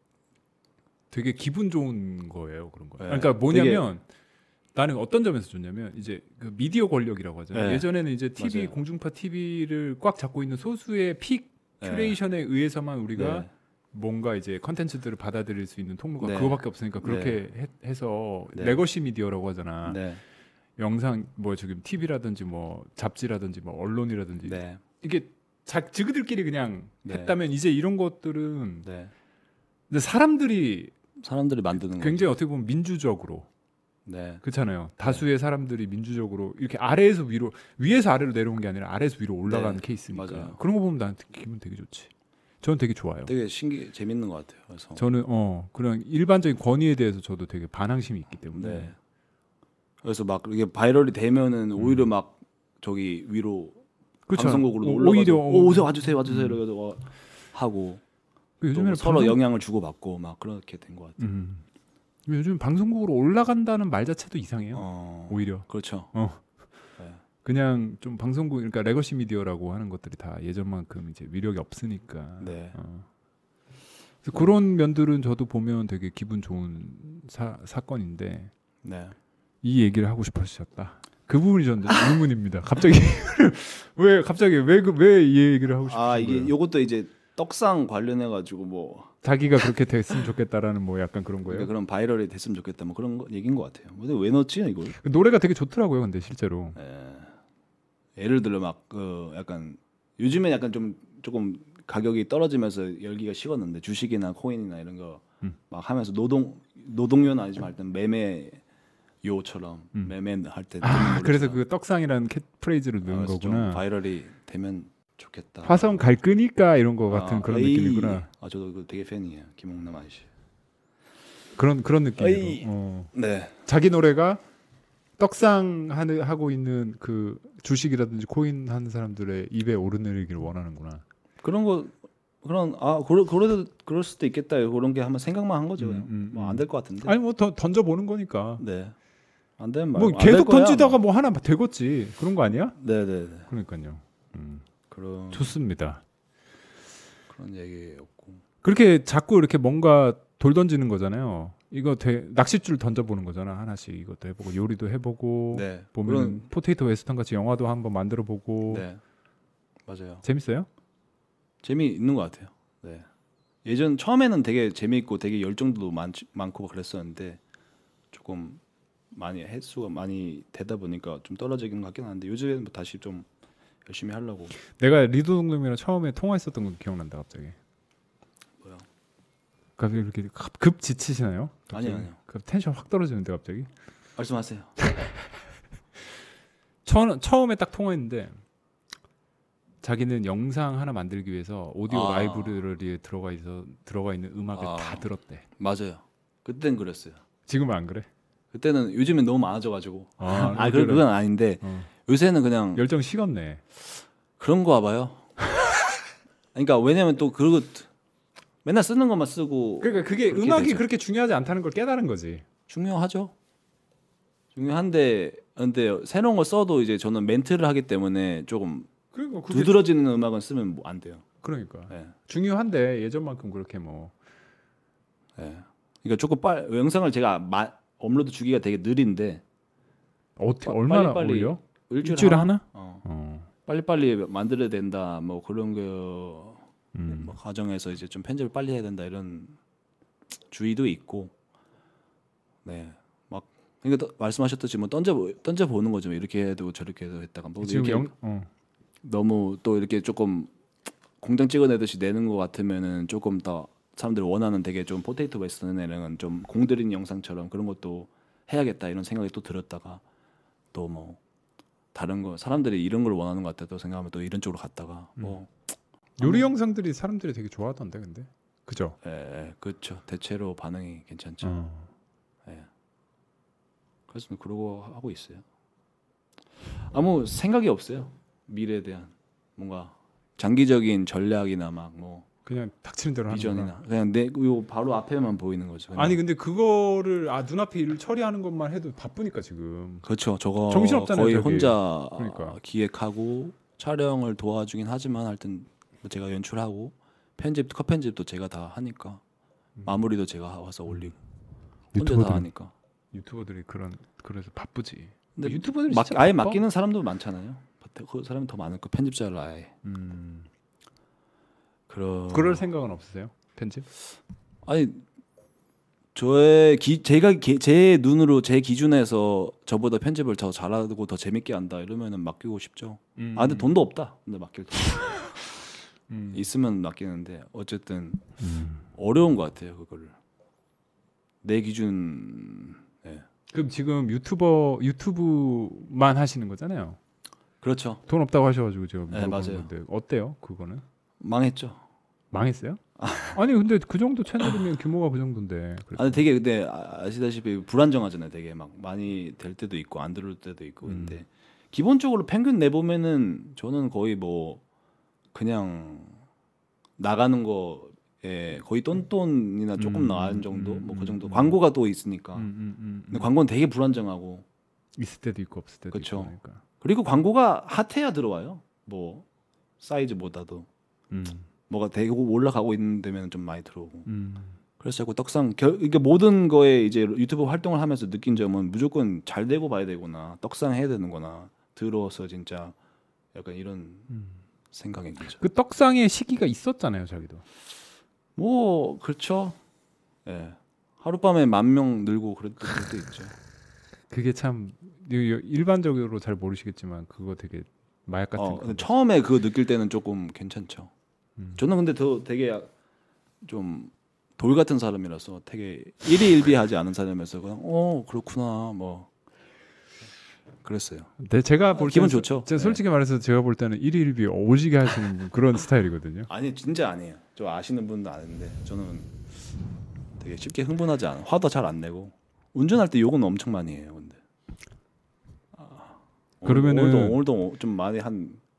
기분 좋은 거예요, 그런 거. 그러니까 뭐냐면 나는 어떤 점에서 좋냐면 이제 그 미디어 권력이라고 하잖아요. 예전에는 이제 TV 맞아요. 공중파 TV를 꽉 잡고 있는 소수의 픽 큐레이션에 의해서만 우리가 뭔가 이제 컨텐츠들을 받아들일 수 있는 통로가 그거밖에 없으니까 그렇게 해서 레거시 미디어라고 하잖아. 영상 뭐 지금 TV라든지 뭐 잡지라든지 뭐 언론이라든지 이게 지그들끼리 그냥 했다면 이제 이런 것들은 근데 사람들이 만드는 거 굉장히 어떻게 보면 민주적으로 그렇잖아요. 다수의 사람들이 민주적으로 이렇게 아래에서 위로 위에서 아래로 내려온 게 아니라 아래에서 위로 올라가는 케이스니까 맞아요. 그런 거 보면 나한테 기분 되게 좋지. 저는 되게 좋아요. 되게 재밌는 것 같아요. 그래서 저는 그런 일반적인 권위에 대해서 저도 되게 반항심이 있기 때문에 그래서 막 이게 바이럴이 되면은 오히려 막 저기 위로 그렇죠. 방송국으로 올라가서 오세요 와주세요 이러고 하고 요즘에는 서로 영향을 주고받고 막 그렇게 된 것 같아요. 요즘 방송국으로 올라간다는 말 자체도 이상해요. 오히려 그렇죠. 그냥 좀 방송국 그러니까 레거시 미디어라고 하는 것들이 다 예전만큼 이제 위력이 없으니까. 그래서 그런 면들은 저도 보면 되게 기분 좋은 사건인데 이 얘기를 하고 싶으셨다. 그 부분이 저는 의문입니다. 갑자기 왜 이 얘기를 하고 싶으신 거예요? 이게 요것도 이제 떡상 관련해 가지고 뭐 자기가 그렇게 됐으면 좋겠다라는 뭐 약간 그런 거예요. 그런 바이럴이 됐으면 좋겠다 뭐 그런 얘기인 것 같아요. 근데 왜 넣었지 이걸? 노래가 되게 좋더라고요. 근데 실제로. 예를 들어 막 약간 요즘에 약간 조금 가격이 떨어지면서 열기가 식었는데 주식이나 코인이나 이런 거 막 하면서 노동요는 아니지만 일단 매매요처럼 매매할 때 그래서 그 떡상이라는 캐치프레이즈를 넣은 거구나. 좀 바이럴이 되면 좋겠다. 화성 갈 거니까 이런 거 같은 그런 느낌이구나. 저도 이거 되게 팬이에요. 김홍남 아저씨. 그런 느낌으로. 자기 노래가 떡상 하고 있는 그 주식이라든지 코인 하는 사람들의 입에 오르내리기를 원하는구나. 그런 거 그런 그럴 수도 있겠다 그런 게 한번 생각만 한 거죠. 뭐 안 될 것 같은데. 아니 뭐 더 던져 보는 거니까. 네. 안 되면 뭐 계속 던지다가 뭐 하나 되겠지. 그런 거 아니야? 네네. 그러니까요. 그런 좋습니다. 그런 얘기였고. 그렇게 자꾸 이렇게 뭔가 돌 던지는 거잖아요. 이거 낚싯줄 던져보는 거잖아. 하나씩 이것도 해보고 요리도 해보고 네. 보면 포테이토 웨스턴 같이 영화도 한번 만들어보고. 네. 맞아요. 재밌어요? 재미있는 것 같아요. 네. 예전 처음에는 되게 재미있고 되게 열정도 많고 그랬었는데 조금 많이 횟수가 많이 되다 보니까 좀 떨어지는 것 같긴 한데 요즘에는 뭐 다시 좀 열심히 하려고. 내가 리도 동님이랑 처음에 통화했었던 거 기억난다 갑자기. 뭐야? 갑자기 이렇게 급 지치시나요? 아니요. 텐션 확 떨어지는데 갑자기. 말씀하세요. 처음에 딱 통화했는데 자기는 영상 하나 만들기 위해서 오디오 라이브러리에 들어가 있는 음악을 다 들었대. 맞아요. 그땐 그랬어요. 지금은 안 그래? 그때는 요즘엔 너무 많아져가지고. 그건 아닌데 어. 요새는 그냥 열정 식었네. 그런 거 봐요. 그러니까 왜냐면 또 그거 맨날 쓰는 것만 쓰고. 그러니까 그게 음악이 되죠. 그렇게 중요하지 않다는 걸 깨달은 거지. 중요하죠. 중요한데 근데 새로운 거 써도 이제 저는 멘트를 하기 때문에 조금 그리고 두드러지는 음악은 쓰면 뭐 안 돼요. 그러니까 네. 중요한데 예전만큼 그렇게 뭐. 네. 그러니까 조금 영상을 제가 업로드 주기가 되게 느린데 어떻게 얼마나 빨리 올려? 일주일에 하나? 빨리빨리 만들어야 된다. 뭐 그런 거 뭐 과정에서 이제 좀 편집을 빨리 해야 된다 이런 주의도 있고. 네. 막 그러니까 말씀하셨듯이 뭐 던져 보는 거죠. 이렇게 해도 저렇게 해도 했다가 뭐 지금 이렇게 너무 또 이렇게 조금 공장 찍어내듯이 내는 것 같으면은 조금 더 사람들이 원하는 되게 좀 포테이토 웨스턴에는 좀 공들인 영상처럼 그런 것도 해야겠다 이런 생각이 또 들었다가 또 뭐 다른 거 사람들이 이런 걸 원하는 것 같다 또 생각하면 또 이런 쪽으로 갔다가 뭐 요리 영상들이 사람들이 되게 좋아하던데 근데 그죠? 예, 그렇죠. 대체로 반응이 괜찮죠. 예. 그래서 그러고 하고 있어요. 아무 생각이 없어요. 미래에 대한 뭔가 장기적인 전략이나 막 뭐 그냥 닥치는 대로 하는 비전이나 그냥 요 바로 앞에만 보이는 거죠. 그냥. 아니 근데 그거를 눈앞에 일을 처리하는 것만 해도 바쁘니까 지금. 그렇죠. 저거 정신없잖아요, 거의 저기. 혼자 그러니까. 기획하고 촬영을 도와주긴 하지만 하여튼 제가 연출하고 컷 편집도 제가 다 하니까 마무리도 제가 와서 올리고 혼자 다 하니까. 유튜버들이 그래서 바쁘지. 근데 유튜버들이 아예 맡기는 사람도 많잖아요. 그 사람이 더 많을 거 편집자를 아예. 그럴 생각은 없으세요? 편집? 아니 제 눈으로 제 기준에서 저보다 편집을 더 잘하고 더 재밌게 한다 이러면은 맡기고 싶죠. 근데 돈도 없다. 근데 맡길 돈 있으면 맡기는데 어쨌든 어려운 것 같아요 그거를 내 기준. 네. 그럼 지금 유튜브만 하시는 거잖아요. 그렇죠. 돈 없다고 하셔가지고 제가 물어보는 맞아요. 건데 어때요? 그거는? 망했죠. 망했어요? 아니 근데 그 정도 채널이면 규모가 그 정도인데. 아니 되게 근데 아시다시피 불안정하잖아요. 되게 막 많이 될 때도 있고 안 들을 때도 있고 근데 기본적으로 평균 내보면은 저는 거의 뭐 그냥 나가는 거에 거의 똔똔이나 조금 나은 정도 뭐 그 정도 광고가 또 있으니까 근데 광고는 되게 불안정하고 있을 때도 있고 없을 때도 그쵸. 있고 그러니까. 그리고 광고가 핫해야 들어와요. 뭐 사이즈보다도 뭐가 되게 올라가고 있는 데면 좀 많이 들어오고. 그래서 자꾸 떡상 이게 모든 거에 이제 유튜브 활동을 하면서 느낀 점은 무조건 잘 되고 봐야 되거나 떡상 해야 되는거나 들어서 진짜 약간 이런 생각인 거죠. 그 떡상의 시기가 있었잖아요, 자기도. 뭐 그렇죠. 예. 하룻밤에 10,000명 늘고 그랬던 것도 있죠. 그게 참 일반적으로 잘 모르시겠지만 그거 되게 마약 같은 거. 처음에 그거 느낄 때는 조금 괜찮죠. 저는 근데 되게 좀 돌 같은 사람이라서 되게 일희일비하지 않은 사람이라서 그냥 그렇구나 뭐 그랬어요. 네, 제가 볼 기분 때는 좋죠. 제가 솔직히 말해서 제가 볼 때는 일희일비 오지게 하시는 그런 스타일이거든요. 아니 진짜 아니에요. 저 아시는 분도 아는데 저는 되게 쉽게 흥분하지 않아. 화도 잘 안 내고 운전할 때 욕은 엄청 많이 해요. 근데 그러면은 오늘도 좀 많이 한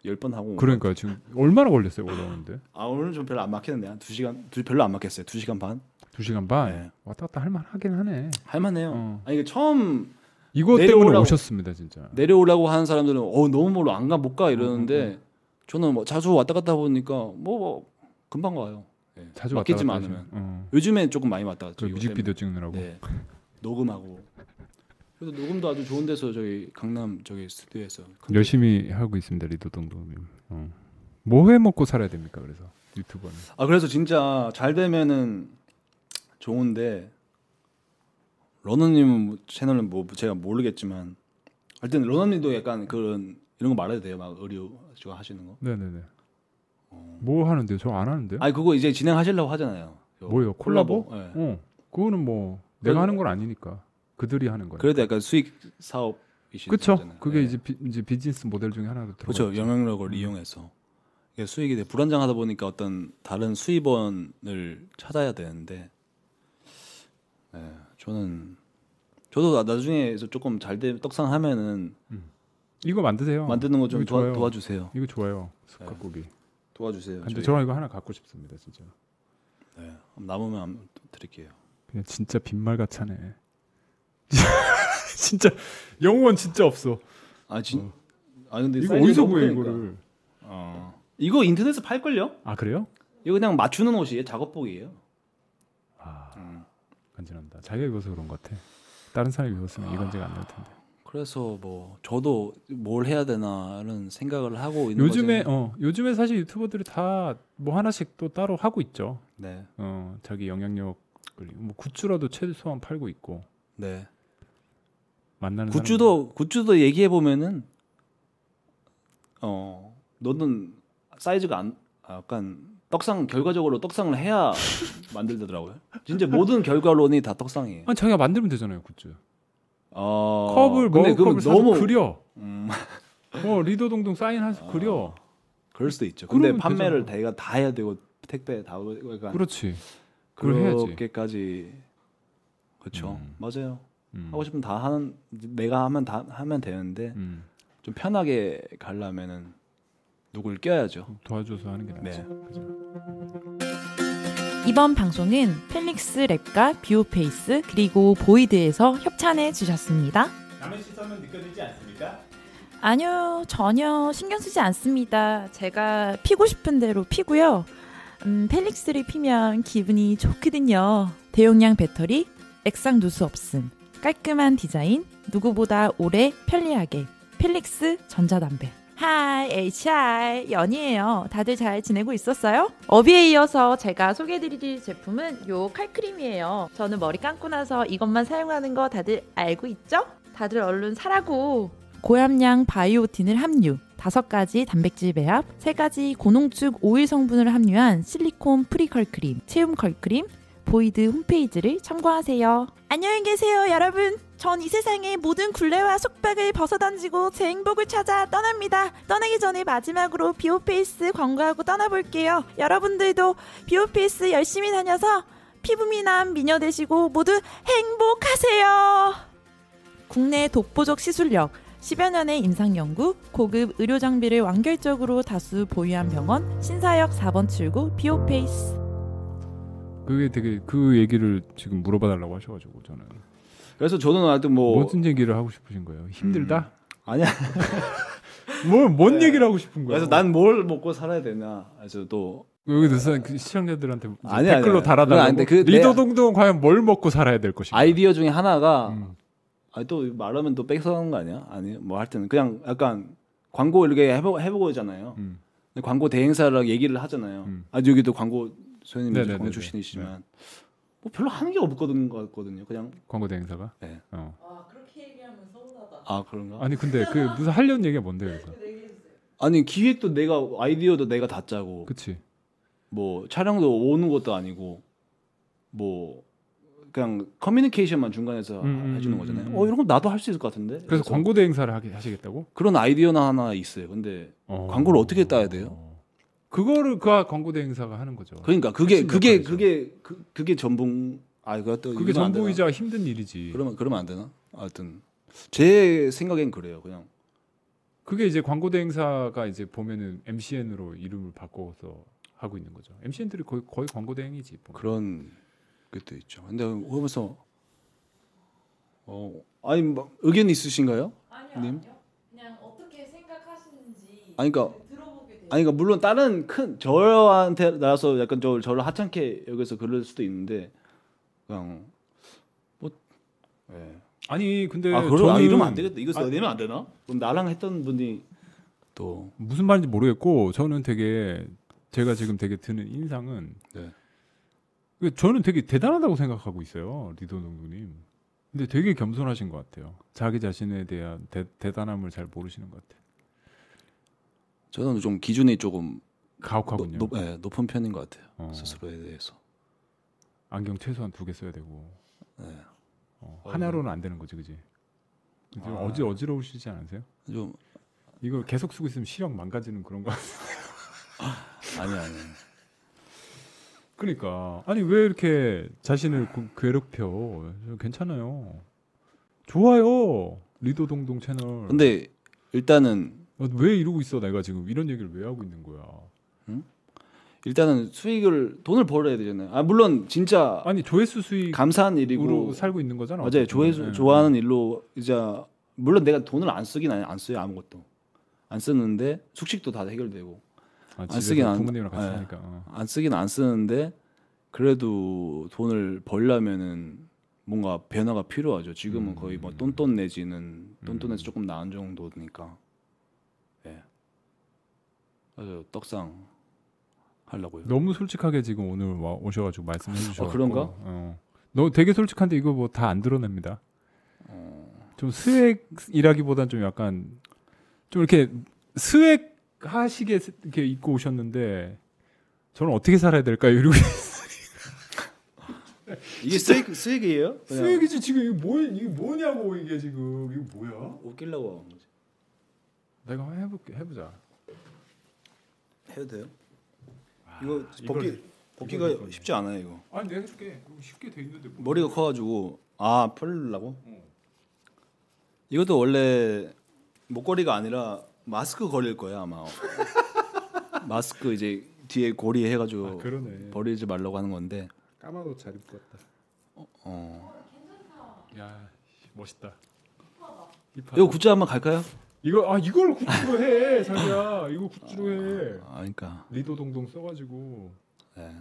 10번 하고. 그러니까 지금 얼마나 걸렸어요 올라오는데? 오늘은 좀 별로 안 막히는데 한 2시간 별로 안 막혔어요. 2시간 반. 2시간 반. 네. 왔다 갔다 할만 하긴 하네. 할만해요. 아니 이게 처음 이거 때문에 오셨습니다 진짜. 내려오려고 하는 사람들은 너무 멀어 안 가 못 가 이러는데 저는 뭐 자주 왔다 갔다 보니까 뭐 금방 가요. 네. 자주 막히지만 않으면. 요즘엔 조금 많이 왔다 갔죠. 그 뮤직비디오 찍느라고. 네. 녹음하고. 그래도 녹음도 아주 좋은 데서 저기 강남 저기 스튜디오에서 열심히 하고 있습니다 리더동동님. 뭐 해 먹고 살아야 됩니까 그래서 유튜버는. 그래서 진짜 잘 되면은 좋은데 러너님 채널은 뭐 제가 모르겠지만 하여튼 러너님도 약간 그런 이런 거 말해도 돼요 막 의류 하시는 거. 네네네. 뭐 하는데요? 저 안 하는데요? 아니 그거 이제 진행하시려고 하잖아요. 뭐요? 콜라보? 네. 그거는 뭐 내가 하는 건 아니니까 그들이 하는 거예요. 그래도 약간 수익 사업이시죠. 그렇죠. 그게 네. 이제 비즈니스 모델 중에 하나로 들어가죠. 그렇죠. 영향력을 이용해서 이게 수익이 돼 불안정하다 보니까 어떤 다른 수입원을 찾아야 되는데, 네, 저도 나중에 조금 잘 돼 떡상하면은 이거 만드세요. 만드는 거 좀 도와주세요. 이거 좋아요. 숯갓고기. 네. 도와주세요. 근데 저는 이거 하나 갖고 싶습니다, 진짜. 네, 남으면 드릴게요. 그냥 진짜 빈말 같차네. 진짜 영원 진짜 없어. 근데 이거 어디서 구해 이거를? 이거 인터넷에 팔걸요? 아 그래요? 이거 그냥 맞추는 옷이에요. 작업복이에요. 간지난다. 자기가 입어서 그런 것 같아. 다른 사람이 입었으면 이건지가 안 날 텐데. 그래서 뭐 저도 뭘 해야 되나는 생각을 하고 있는 거죠. 요즘에 사실 유튜버들이 다 뭐 하나씩 또 따로 하고 있죠. 네. 자기 영향력을 뭐 굿즈라도 최소한 팔고 있고. 네. 만나는 굿즈도 얘기해 보면은 너는 사이즈가 약간 결과적으로 떡상을 해야 만들더라고요. 진짜 모든 결과론이 다 떡상이에요. 아니 자기가 만들면 되잖아요 굿즈. 컵을 너무 그려. 리더동동 사인해서 그려. 그럴 수도 있죠. 근데 판매를 대가 다 해야 되고 택배 다 약간 그렇지. 그렇게까지 그렇죠. 맞아요. 하고 싶으면 다 하는 내가 하면 되는데 좀 편하게 가려면은 누굴 껴야죠. 도와줘서 하는 게 낫죠. 네. 그죠. 이번 방송은 펠릭스 랩과 뷰페이스 그리고 보이드에서 협찬해 주셨습니다. 남의 시선은 느껴지지 않습니까? 아니요, 전혀 신경 쓰지 않습니다. 제가 피고 싶은 대로 피고요. 펠릭스를 피면 기분이 좋거든요. 대용량 배터리, 액상 누수 없음, 깔끔한 디자인, 누구보다 오래 편리하게 펠릭스 전자담배. 하이, HR 연이에요. 다들 잘 지내고 있었어요? 어비에 이어서 제가 소개해드릴 제품은 요 칼크림이에요. 저는 머리 감고 나서 이것만 사용하는 거 다들 알고 있죠? 다들 얼른 사라고. 고함량 바이오틴을 함유, 5가지 단백질 배합, 3가지 고농축 오일 성분을 함유한 실리콘 프리 컬크림, 체움 컬크림, 보이드 홈페이지를 참고하세요. 안녕히 계세요, 여러분. 전 이 세상의 모든 굴레와 속박을 벗어던지고 제 행복을 찾아 떠납니다. 떠나기 전에 마지막으로 비오페이스 광고하고 떠나볼게요. 여러분들도 비오페이스 열심히 다녀서 피부 미남 미녀 되시고 모두 행복하세요. 국내 독보적 시술력, 10여 년의 임상연구, 고급 의료 장비를 완결적으로 다수 보유한 병원, 신사역 4번 출구 비오페이스. 그게 되게 그 얘기를 지금 물어봐달라고 하셔가지고 저는. 그래서 저는 하여튼 무슨 얘기를 하고 싶으신 거예요? 힘들다? 아니야. 뭔 얘기를 하고 싶은 거야? 그래서 난 뭘 먹고 살아야 되나? 그래서 또 여기서 시청자들한테 댓글로 달아달라고. 리더동동 과연 뭘 먹고 살아야 될 것인가? 아이디어 중에 하나가 또 말하면 또 뺏어가는 거 아니야? 아니 뭐 하여튼 그냥 약간 광고 이렇게 해보고 있잖아요. 광고 대행사랑 얘기를 하잖아요. 여기도 광고 소연님이 광고 출신이시지만 뭐 별로 하는 게 없거든 것 같거든요. 그냥 광고 대행사가. 네. 그렇게 얘기하면 서운하다. 그런가? 아니 근데 그 무슨 하려는 얘기가 뭔데요? 그래서? 아니 기획도 아이디어도 내가 다 짜고. 그치. 뭐 촬영도 오는 것도 아니고 뭐 그냥 커뮤니케이션만 중간에서 해주는 거잖아요. 이런 거 나도 할 수 있을 것 같은데. 그래서 광고 대행사를 하시겠다고? 그런 아이디어나 하나 있어요. 근데 광고를 어떻게 따야 돼요? 그거를 그 광고 대행사가 하는 거죠. 그러니까 그게 전부. 그게 전부이자 힘든 일이지. 그러면 안 되나? 하여튼 제 생각엔 그래요. 그냥 그게 이제 광고 대행사가 이제 보면은 MCN으로 이름을 바꿔서 하고 있는 거죠. MCN들이 거의 광고 대행이지. 보면. 그런 것도 있죠. 근데 보면서 아니 뭐 의견 있으신가요? 아니요. 그냥 어떻게 생각하시는지 그러니까 들어보게 돼요. 그러니까 물론 다른 큰 저한테 나와서 약간 저를 하찮게 여기서 그럴 수도 있는데 그냥 뭐 예. 아니 근데 저는 이러면 안 되겠다. 이거 써내면 안 되나? 그럼 나랑 했던 분이 또 무슨 말인지 모르겠고 저는 되게 제가 지금 되게 드는 인상은 저는 되게 대단하다고 생각하고 있어요. 리더동동님. 근데 되게 겸손하신 것 같아요. 자기 자신에 대한 대단함을 잘 모르시는 것 같아요. 저는 좀 기준이 조금 가혹하군요. 높은 편인 것 같아요. 스스로에 대해서. 안경 최소한 2개 써야 되고 네. 하나로는 안 되는 거지, 그지? 좀 어지러우시지 않으세요? 좀 이거 계속 쓰고 있으면 시력 망가지는 그런 거 같아요. 아니. 그러니까 아니 왜 이렇게 자신을 괴롭혀? 괜찮아요. 좋아요. 리더동동 채널. 근데 일단은 왜 이러고 있어? 내가 지금 이런 얘기를 왜 하고 있는 거야? 일단은 돈을 벌어야 되잖아요. 물론 진짜 아니 조회수 수익 감사한 일이고 살고 있는 거잖아. 맞아요. 조회수 좋아하는 일로 이제 물론 내가 돈을 안 써요. 아무것도 안 쓰는데 숙식도 다 해결되고 안 쓰긴 부모님이랑 같이 하니까 안 쓰긴 안 쓰는데 그래도 돈을 벌려면은 뭔가 변화가 필요하죠. 지금은 거의 뭐 똔똔 내지는 조금 나은 정도니까. 예. 그래서 떡상 하려고요. 너무 솔직하게 지금 오늘 오셔가지고 말씀해 주셔서 그런가? 너 되게 솔직한데 이거 뭐 다 안 드러냅니다. 좀 스웩이라기보단 좀 약간 좀 이렇게 스웩 하시게 이렇게 입고 오셨는데 저는 어떻게 살아야 될까요? 이러고 이게 스웩이에요? 스웩이지 지금 이게 뭐냐고 이게 지금 이거 뭐야? 웃기려고 하는 거지. 내가 해보자. 해도 돼요? 이거 벗기가 쉽지 않아요 이거. 아니 내가 해줄게. 쉽게 돼 있는데 머리가 커가지고 펴려고? 이것도 원래 목걸이가 아니라 마스크 걸릴 거야 아마. 마스크 이제 뒤에 고리 해가지고 그러네. 버리지 말라고 하는 건데. 까만 옷 잘 입고 왔다. 야 멋있다. 이거 굿즈 한번 갈까요? 이걸 굿즈로 해, 자기야. 이거 굿즈로 해. 그러니까 리더동동 써가지고. 네.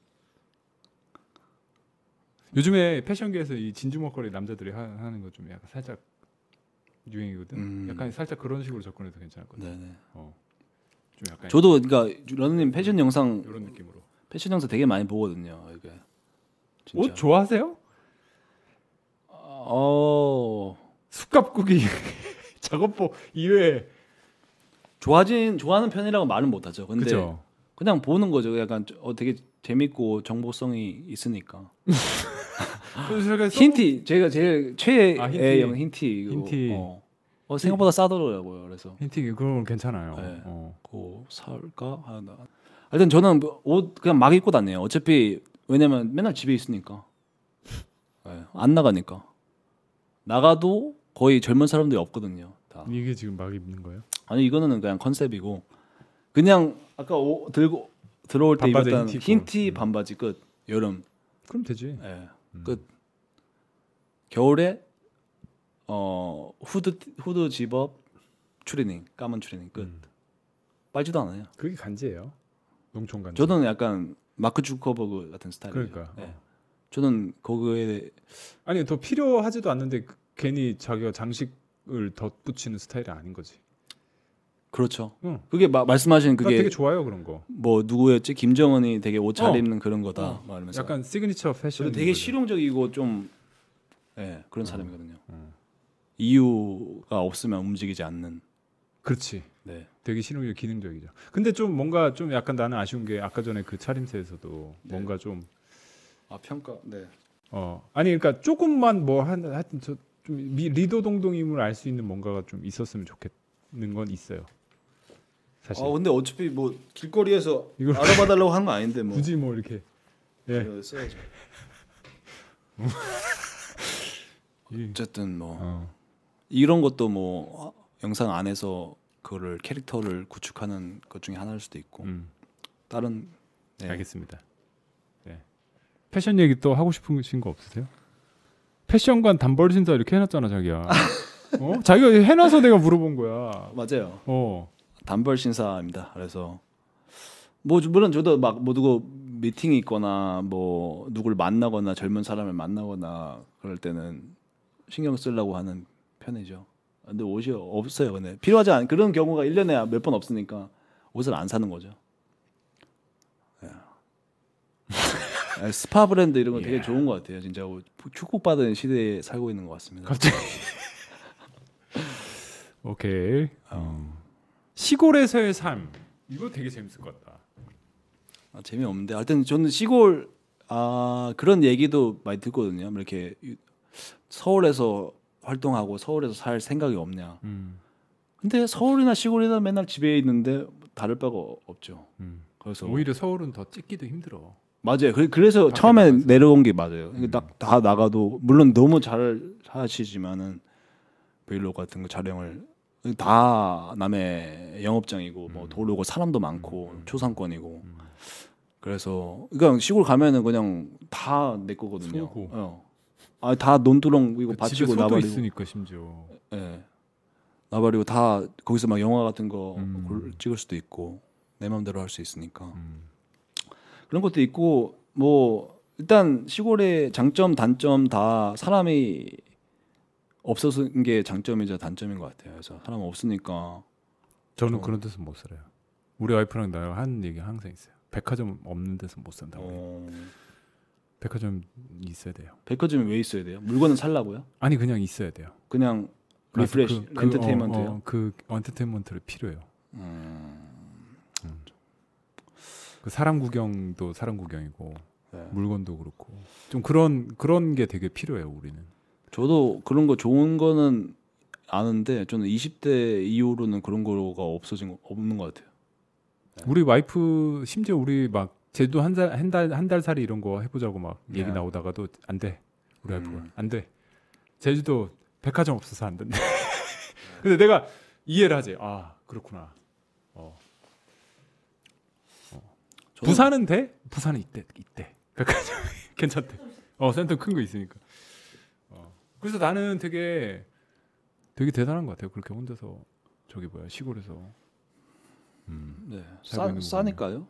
요즘에 패션계에서 이 진주 먹거리 남자들이 하는 거 좀 약간 살짝 유행이거든. 약간 살짝 그런 식으로 접근해도 괜찮을 것 같아. 네네. 좀 약간. 저도 그러니까 러너님 패션 영상 이런 느낌으로. 패션 영상 되게 많이 보거든요. 이게 진짜. 옷 좋아하세요? 숯갑구기 작업복 이외에 좋아하는 편이라고 말은 못하죠. 근데 그쵸? 그냥 보는 거죠. 약간 되게 재밌고 정보성이 있으니까. 힌티 제가 제일 최애의 힌티. 생각보다 싸더라고요. 그래서 힌티 그건 괜찮아요. 네. 그거 살까 하나. 일단 저는 옷 그냥 막 입고 다녀요. 어차피 왜냐면 맨날 집에 있으니까. 네. 안 나가니까. 나가도 거의 젊은 사람들이 없거든요. 다. 이게 지금 막 입는 거예요? 아니 이거는 그냥 컨셉이고 그냥 아까 들어올 때 입었던 흰티 반바지 끝. 여름. 그럼 되지. 네. 끝. 겨울에 후드 집업 추리닝 까만 추리닝 끝. 빨지도 않아요. 그게 간지예요. 농촌 간지. 저는 약간 마크 주커버그 같은 스타일이에요. 그러니까. 네. 저는 거기에 아니 더 필요하지도 않는데 괜히 자기가 장식을 덧붙이는 스타일이 아닌 거지. 그렇죠. 응. 그게 말씀하신 그게 되게 좋아요 그런 거. 뭐 누구였지? 김정은이 되게 옷 잘 입는 그런 거다. 말하면서. 약간 시그니처 패션. 되게 거죠. 실용적이고 좀 그런 사람이거든요. 이유가 없으면 움직이지 않는. 그렇지. 네. 되게 실용적 기능적이죠. 근데 좀 뭔가 좀 약간 나는 아쉬운 게 아까 전에 그 차림새에서도 뭔가 좀 평가. 네. 아니 그러니까 조금만 뭐 하여튼 좀 리더동동임을 알 수 있는 뭔가가 좀 있었으면 좋겠는 건 있어요. 사실. 근데 어차피 뭐 길거리에서 이걸 알아봐달라고 한 거 아닌데 뭐. 굳이 뭐 이렇게. 써야죠. 어쨌든 뭐 이런 것도 뭐 영상 안에서 그거를 캐릭터를 구축하는 것 중에 하나일 수도 있고 다른 네. 알겠습니다. 네. 패션 얘기 또 하고 싶으신 거 없으세요? 패션관 단벌 신사 이렇게 해놨잖아 자기야. 자기가 해놔서 내가 물어본 거야. 맞아요. 단벌 신사입니다. 그래서 뭐 물론 저도 막 뭐 누구 미팅이 있거나 뭐 누구를 만나거나 젊은 사람을 만나거나 그럴 때는 신경 쓰려고 하는 편이죠. 근데 옷이 없어요. 근데 필요하지 않은 그런 경우가 1년에 몇 번 없으니까 옷을 안 사는 거죠. 네. 스파 브랜드 이런 거 되게 좋은 것 같아요. 진짜 축복받은 시대에 살고 있는 것 같습니다. 갑자기. 오케이. 시골에서의 삶 이거 되게 재밌을 것 같다. 재미없는데 하여튼 저는 시골 그런 얘기도 많이 듣거든요. 이렇게 서울에서 활동하고 서울에서 살 생각이 없냐. 근데 서울이나 시골이나 맨날 집에 있는데 다를 바가 없죠. 그래서 오히려 서울은 더 찍기도 힘들어. 맞아요. 그래서 처음에 나가서. 내려온 게 맞아요. 다 나가도 물론 너무 잘 하시지만은 브이로그 같은 거 촬영을 다 남의 영업장이고 뭐 도로고 사람도 많고 초상권이고 그래서 그러니까 시골 가면은 그냥 다 내 거거든요. 다 논두렁이고 밭이고 나발이고 있으니까 심지어. 네. 나발이고 다 거기서 막 영화 같은 거 찍을 수도 있고 내 마음대로 할 수 있으니까 그런 것도 있고 뭐 일단 시골의 장점 단점 다 사람이 없어서인 게 장점이자 단점인 것 같아요. 그래서 사람 없으니까 저는 그런 데서 못 살아요. 우리 와이프랑 나랑 하는 얘기 항상 있어요. 백화점 없는 데서 못 산다고. 백화점 있어야 돼요. 백화점이 왜 있어야 돼요? 물건은 살라고요? 아니 그냥 있어야 돼요. 그냥 리프레시, 엔터테인먼트요? 그 엔터테인먼트를 필요해요. 그 사람 구경도 사람 구경이고 네. 물건도 그렇고 좀 그런 게 되게 필요해요. 우리는. 저도 그런 거 좋은 거는 아는데 저는 20대 이후로는 그런 거가 없는 것 같아요. 네. 우리 와이프 심지어 우리 막 제주도 한 달 살이 이런 거 해보자고 막 얘기 나오다가도 안 돼. 우리 와이프가 안 돼. 제주도 백화점 없어서 안 된대. 근데 내가 이해를 하지. 아 그렇구나. 부산은 돼? 부산은 있대. 백화점 괜찮대. 센터 큰 거 있으니까. 그래서 나는 되게 대단한 것 같아요. 그렇게 혼자서 시골에서. 네. 싸니까요.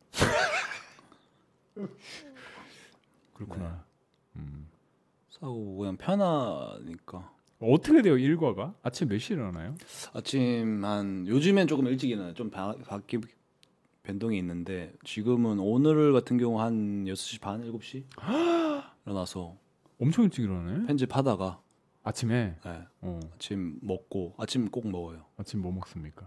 그렇구나. 네. 싸고 그냥 편하니까. 어떻게 돼요 일과가? 아침 몇 시에 일어나요? 아침 요즘엔 조금 일찍 일어나요. 좀 변동이 있는데 지금은 오늘 같은 경우 한 6시 반, 7시 일어나서 엄청 일찍 일어나네. 편집하다가 아침에. 네. 아침 먹고 아침 꼭 먹어요. 아침 뭐 먹습니까?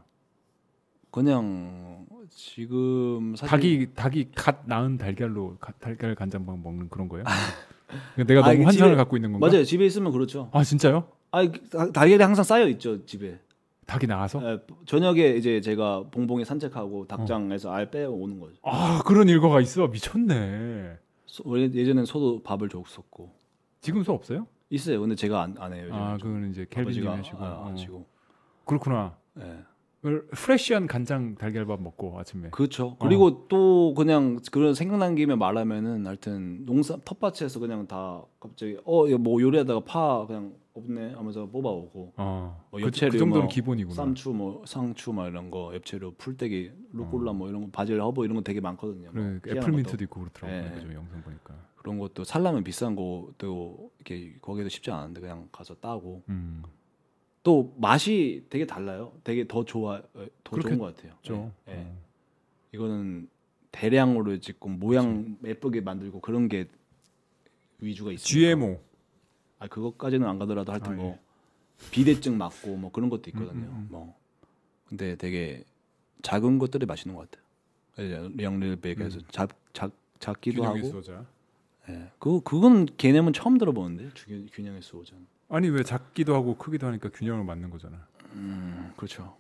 그냥 지금 사실 닭이 갓 낳은 달걀로 달걀 간장밥 먹는 그런 거예요? 내가 너무 환상을 갖고 있는 건가? 맞아요. 집에 있으면 그렇죠. 아 진짜요? 달걀이 항상 쌓여 있죠 집에. 닭이 나와서? 네, 저녁에 이제 제가 봉봉이 산책하고 닭장에서 알 빼어 오는 거죠. 아 그런 일과가 있어. 미쳤네. 예전엔 소도 밥을 줬었고. 지금 소 없어요? 있어요. 근데 제가 안 해요. 그거는 이제 켈빈님이 하시고. 그렇구나. 네. 프레시한 간장 달걀밥 먹고 아침에. 그렇죠. 그리고 또 그냥 그런 생각난 김에 말하면은 하여튼 텃밭에서 그냥 다 갑자기 뭐 요리하다가 파 그냥 없네 하면서 뽑아오고. 엽채류 그 정도는 기본이구나. 상추 이런 거, 엽채류, 풀떼기, 루꼴라 뭐 이런 거, 바질, 허브 이런 거 되게 많거든요. 그래, 애플민트도 있고 그렇더라고요. 네. 영상 보니까. 그런 것도 살려면 비싼 것도 이렇게 거기도 쉽지 않은데 그냥 가서 따고. 또 맛이 되게 달라요. 되게 더 좋은 것 같아요. 네. 이거는 대량으로 짓고 모양 예쁘게 만들고 그런 게 위주가 있어요. GMO. 그것까지는 안 가더라도 하여튼 뭐 비대증 맞고 뭐 그런 것도 있거든요. 뭐 근데 되게 작은 것들이 맛있는 것 같아요. 영릴백에서 작기도 하고. 소자. 네. 그건 개념은 처음 들어보는데 균형의 수호자. 아니 왜 작기도 하고 크기도 하니까 균형을 맞는 거잖아. 그렇죠.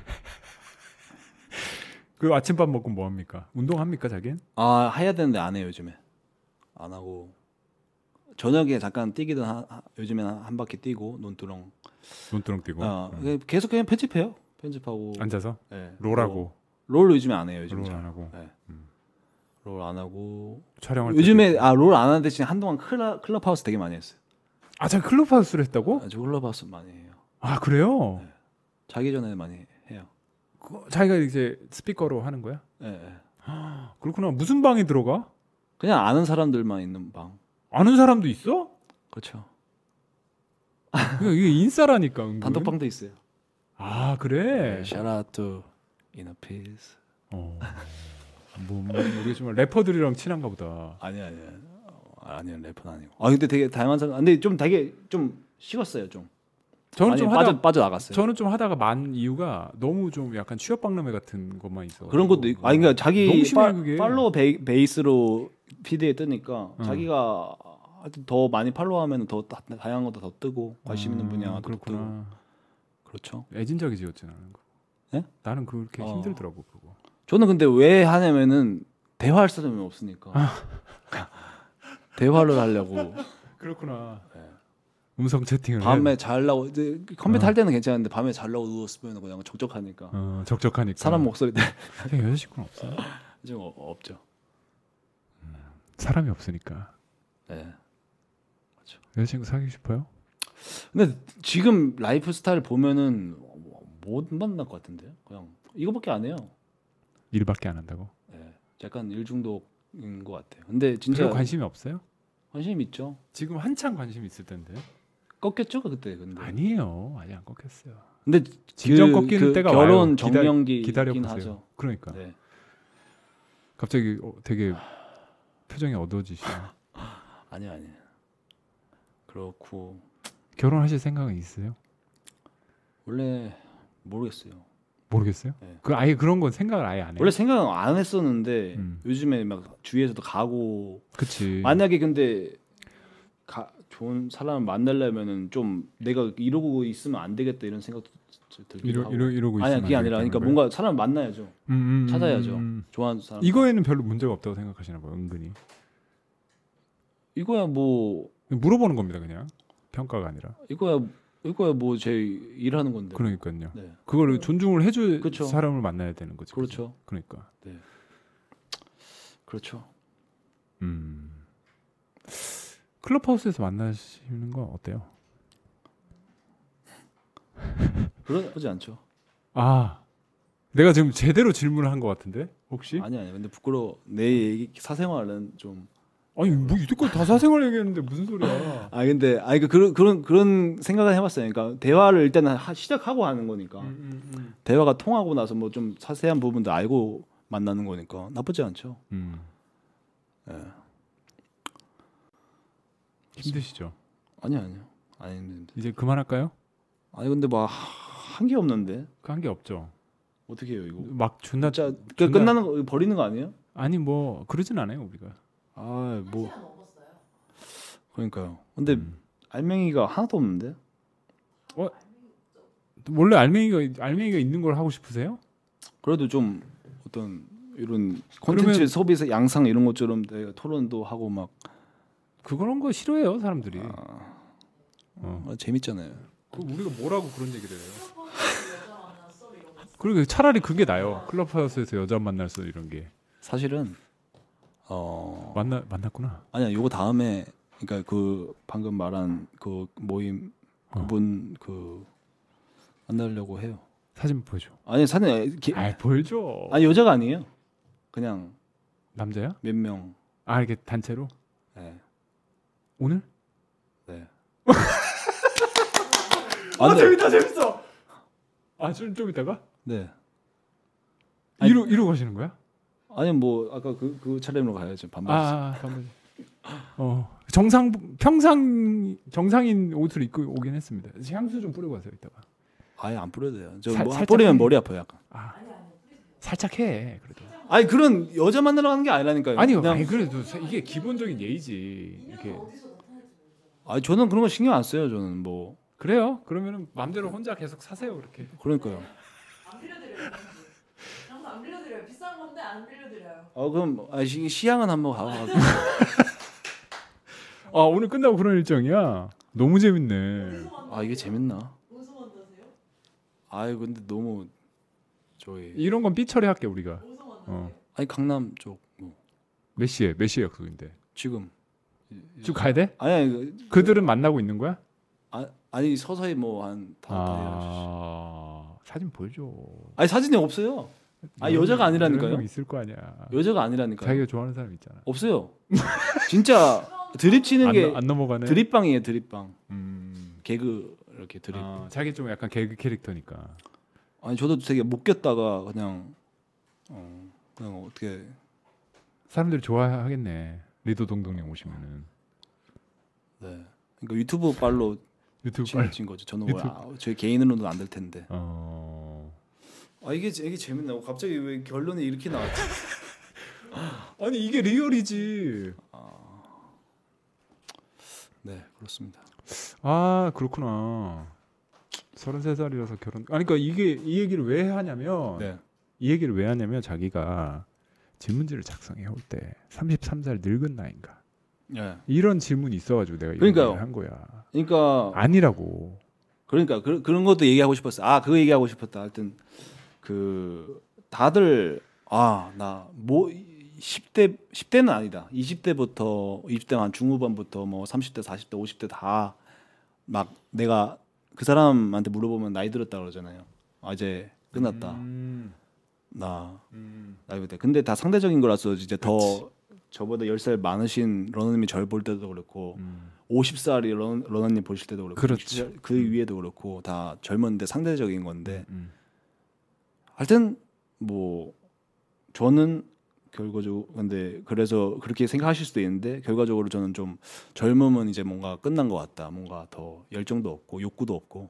그 아침밥 먹고 뭐 합니까? 운동합니까 자기는? 해야 되는데 안 해요 요즘에. 안 하고 저녁에 잠깐 뛰기든 요즘에는 한 바퀴 뛰고 논두렁 뛰고. 계속 그냥 편집해요. 편집하고 앉아서 네. 롤하고 롤 요즘에 안 해요. 요즘 롤 안 하고 네. 롤 안 하고 촬영할 요즘에 롤 안 하는데 지금 한동안 클럽하우스 되게 많이 했어요. 저 클럽하우스를 했다고? 저 클럽하우스 많이 해요. 아 그래요? 네. 자기 전에 많이 해요. 자기가 이제 스피커로 하는 거야? 네. 그렇구나. 무슨 방에 들어가? 그냥 아는 사람들만 있는 방. 아는 사람도 있어? 그렇죠. 이게 인싸라니까. 은근. 단톡방도 있어요. 아 그래? Shout out to Inner Peace. 뭐 모르겠지만 래퍼들이랑 친한가 보다. 아니야. 아니요 래퍼는 아니고. 근데 되게 다양한 사람. 근데 좀 되게 좀 식었어요 좀. 저는 좀 빠져 나갔어요. 저는 좀 하다가 만 이유가 너무 좀 약간 취업 박람회 같은 것만 있어. 그런 것도 있고. 그러니까 자기 너무 심해, 그게. 팔로워 베이스로 피드에 뜨니까 자기가 더 많이 팔로우하면 더 다양한 것도 더 뜨고 관심 있는 분야도 그렇구나. 뜨고. 그렇죠. 애진작이지였지 나는. 네? 나는 그렇게 힘들더라고 그거. 저는 근데 왜 하냐면은 대화할 사람이 없으니까. 대화를 하려고. 그렇구나. 네. 음성 채팅을 밤에 잘라고 컴퓨터 할 때는 괜찮은데 밤에 잘라고 누웠으면 그냥 적적하니까. 적적하니까. 사람 목소리 때. 여자친구는 없어요? 좀 없죠. 사람이 없으니까. 네. 그렇죠. 여자친구 사귀고 싶어요? 근데 지금 라이프 스타일 보면은 못 만날 것 같은데요. 그냥 이거밖에 안 해요. 일밖에 안 한다고? 네. 약간 일 중독인 것 같아요. 근데 진짜 별로 관심이 없어요? 관심 있죠. 지금 한창 관심 있을 텐데. 꺾였죠 그때. 근데 아니에요. 아직 안 꺾였어요. 근데 진정 꺾이는 때가 결혼 와요. 정년기 기다려 있긴 보세요. 하죠. 그러니까. 네. 갑자기 되게 표정이 어두워지시네. 아니요. 그렇고 결혼하실 생각은 있으세요? 원래 모르겠어요. 모르겠어요? 네. 아예 그런 건 생각을 아예 안 해요. 원래 생각 안 했었는데 요즘에 막 주위에서도 가고. 그치. 만약에 근데 좋은 사람을 만나려면은 좀 내가 이러고 있으면 안 되겠다 이런 생각도 들기도 하고. 이러고 아니야 있으면 그게 안 아니라 그러니까 되겠다는 뭔가 사람 만나야죠. 찾아야죠. 좋아하는 사람. 이거에는 별로 문제가 없다고 생각하시나 봐요. 은근히. 이거야 뭐 물어보는 겁니다. 그냥 평가가 아니라. 이거야 뭐 제 일하는 건데. 그러니까요. 네. 그거를 존중을 해줄 그렇죠. 사람을 만나야 되는 거죠. 그렇죠. 그러니까. 네. 그렇죠. 클럽하우스에서 만나시는 건 어때요? 그러지 않죠. 내가 지금 제대로 질문을 한 것 같은데 혹시? 아니. 근데 부끄러워. 내 얘기 사생활은 좀. 아니 뭐 이때까지 다 사생활 얘기했는데 무슨 소리야? 근데 그런 생각을 해봤어요. 그러니까 대화를 일단 시작하고 하는 거니까. 대화가 통하고 나서 뭐 좀 자세한 부분도 알고 만나는 거니까 나쁘지 않죠. 네. 힘드시죠? 아니요. 아닌데. 이제 그만할까요? 아니 근데 뭐 한 게 없는데. 한 게 없죠. 어떻게 해요 이거? 막 존나 끝나는 거 버리는 거 아니에요? 아니 뭐 그러진 않아요 우리가. 뭐 그러니까요. 근데 알맹이가 하나도 없는데. 원래 알맹이가 있는 걸 하고 싶으세요? 그래도 좀 어떤 이런 콘텐츠 소비에서 양상 이런 것처럼 내가 토론도 하고 막 그런 거 싫어해요 사람들이. 재밌잖아요. 우리가 뭐라고 그런 얘기를 해요? 그리고 차라리 그게 나요. 클럽하우스에서 여자 만날 수 이런 게. 사실은 만났구나. 아니야. 요거 다음에 그러니까 그 방금 말한 그 모임 그분 만나려고 해요. 사진 보여줘. 아니 사진 보여줘. 아니 여자가 아니에요. 그냥 남자야? 몇 명. 이게 단체로? 네. 오늘? 네. 재밌어. 좀 이따가? 네. 이러고 가시는 거야? 아니 뭐 아까 그 차례로 가야죠. 반바지. 정상인 옷을 입고 오긴 했습니다. 향수 좀 뿌리고 가세요 이따가. 아예 안 뿌려도 돼요. 저 뿌리면 머리 아파요 약간. 살짝 해 그래도. 아니 그런 여자 만나러 가는 게 아니라니까요. 아니 그래도 이게 기본적인 예의지. 이렇게. 저는 그런 거 신경 안 써요. 저는 뭐. 그래요? 그러면은 마음대로 혼자 계속 사세요 그렇게. 그러니까요. 안 빌려드려요. 안 빌려드려요. 비싼 건데 안 빌려드려요. 그럼 시향은 한번 가고. 오늘 끝나고 그런 일정이야. 너무 재밌네. 이게 재밌나? 무슨 만나세요? 아유 근데 너무 저희 이런 건 삐 처리할게 우리가. 아니 강남 쪽 뭐. 몇 시에 약속인데? 지금 가야 돼? 아니 그들은 만나고 있는 거야? 아니 서서히 뭐 한 다 사진 보여줘. 아니 사진이 없어요. 여자가 아니라니까요. 있을 거 아니야. 여자가 아니라니까요. 자기가 좋아하는 사람 있잖아. 없어요. 진짜 드립 치는 게 안 넘어가네. 드립방이에요. 드립방. 개그 이렇게 드립. 자기 좀 약간 개그 캐릭터니까. 아니 저도 되게 못 꼈다가 그냥 어떻게 사람들이 좋아하겠네. 리도 동동님 오시면은. 네. 그러니까 유튜브 발로 친 거죠. 저는 저희 개인으로는 안 될 텐데. 이게 재밌네. 갑자기 왜 결론이 이렇게 나왔지? 아니 이게 리얼이지. 네 그렇습니다. 그렇구나. 33살이라서 결혼. 그러니까 이 얘기를 왜 하냐면 네. 이 얘기를 왜 하냐면 자기가 질문지를 작성해 올 때 33살 늙은 나이인가. 네. 이런 질문이 있어가지고 내가 그러니까요. 얘기를 한 거야. 그러니까 아니라고. 그러니까 그런 것도 얘기하고 싶었어. 그거 얘기하고 싶었다. 하여튼 다들 나 뭐 10대는 아니다. 20대만 한 중후반부터 뭐 30대, 40대, 50대 다 막 내가 그 사람한테 물어보면 나이 들었다 그러잖아요. 이제 끝났다. 나 이때 근데 다 상대적인 거라서 이제 더 저보다 10살 많으신 러너님이 절 볼 때도 그렇고 50살이 러너님 보실 때도 그렇고 그렇죠. 그 위에도 그렇고 다 젊은데 상대적인 건데 하여튼 뭐 저는 결과적으로 근데 그래서 그렇게 생각하실 수도 있는데 결과적으로 저는 좀 젊음은 이제 뭔가 끝난 것 같다. 뭔가 더 열정도 없고 욕구도 없고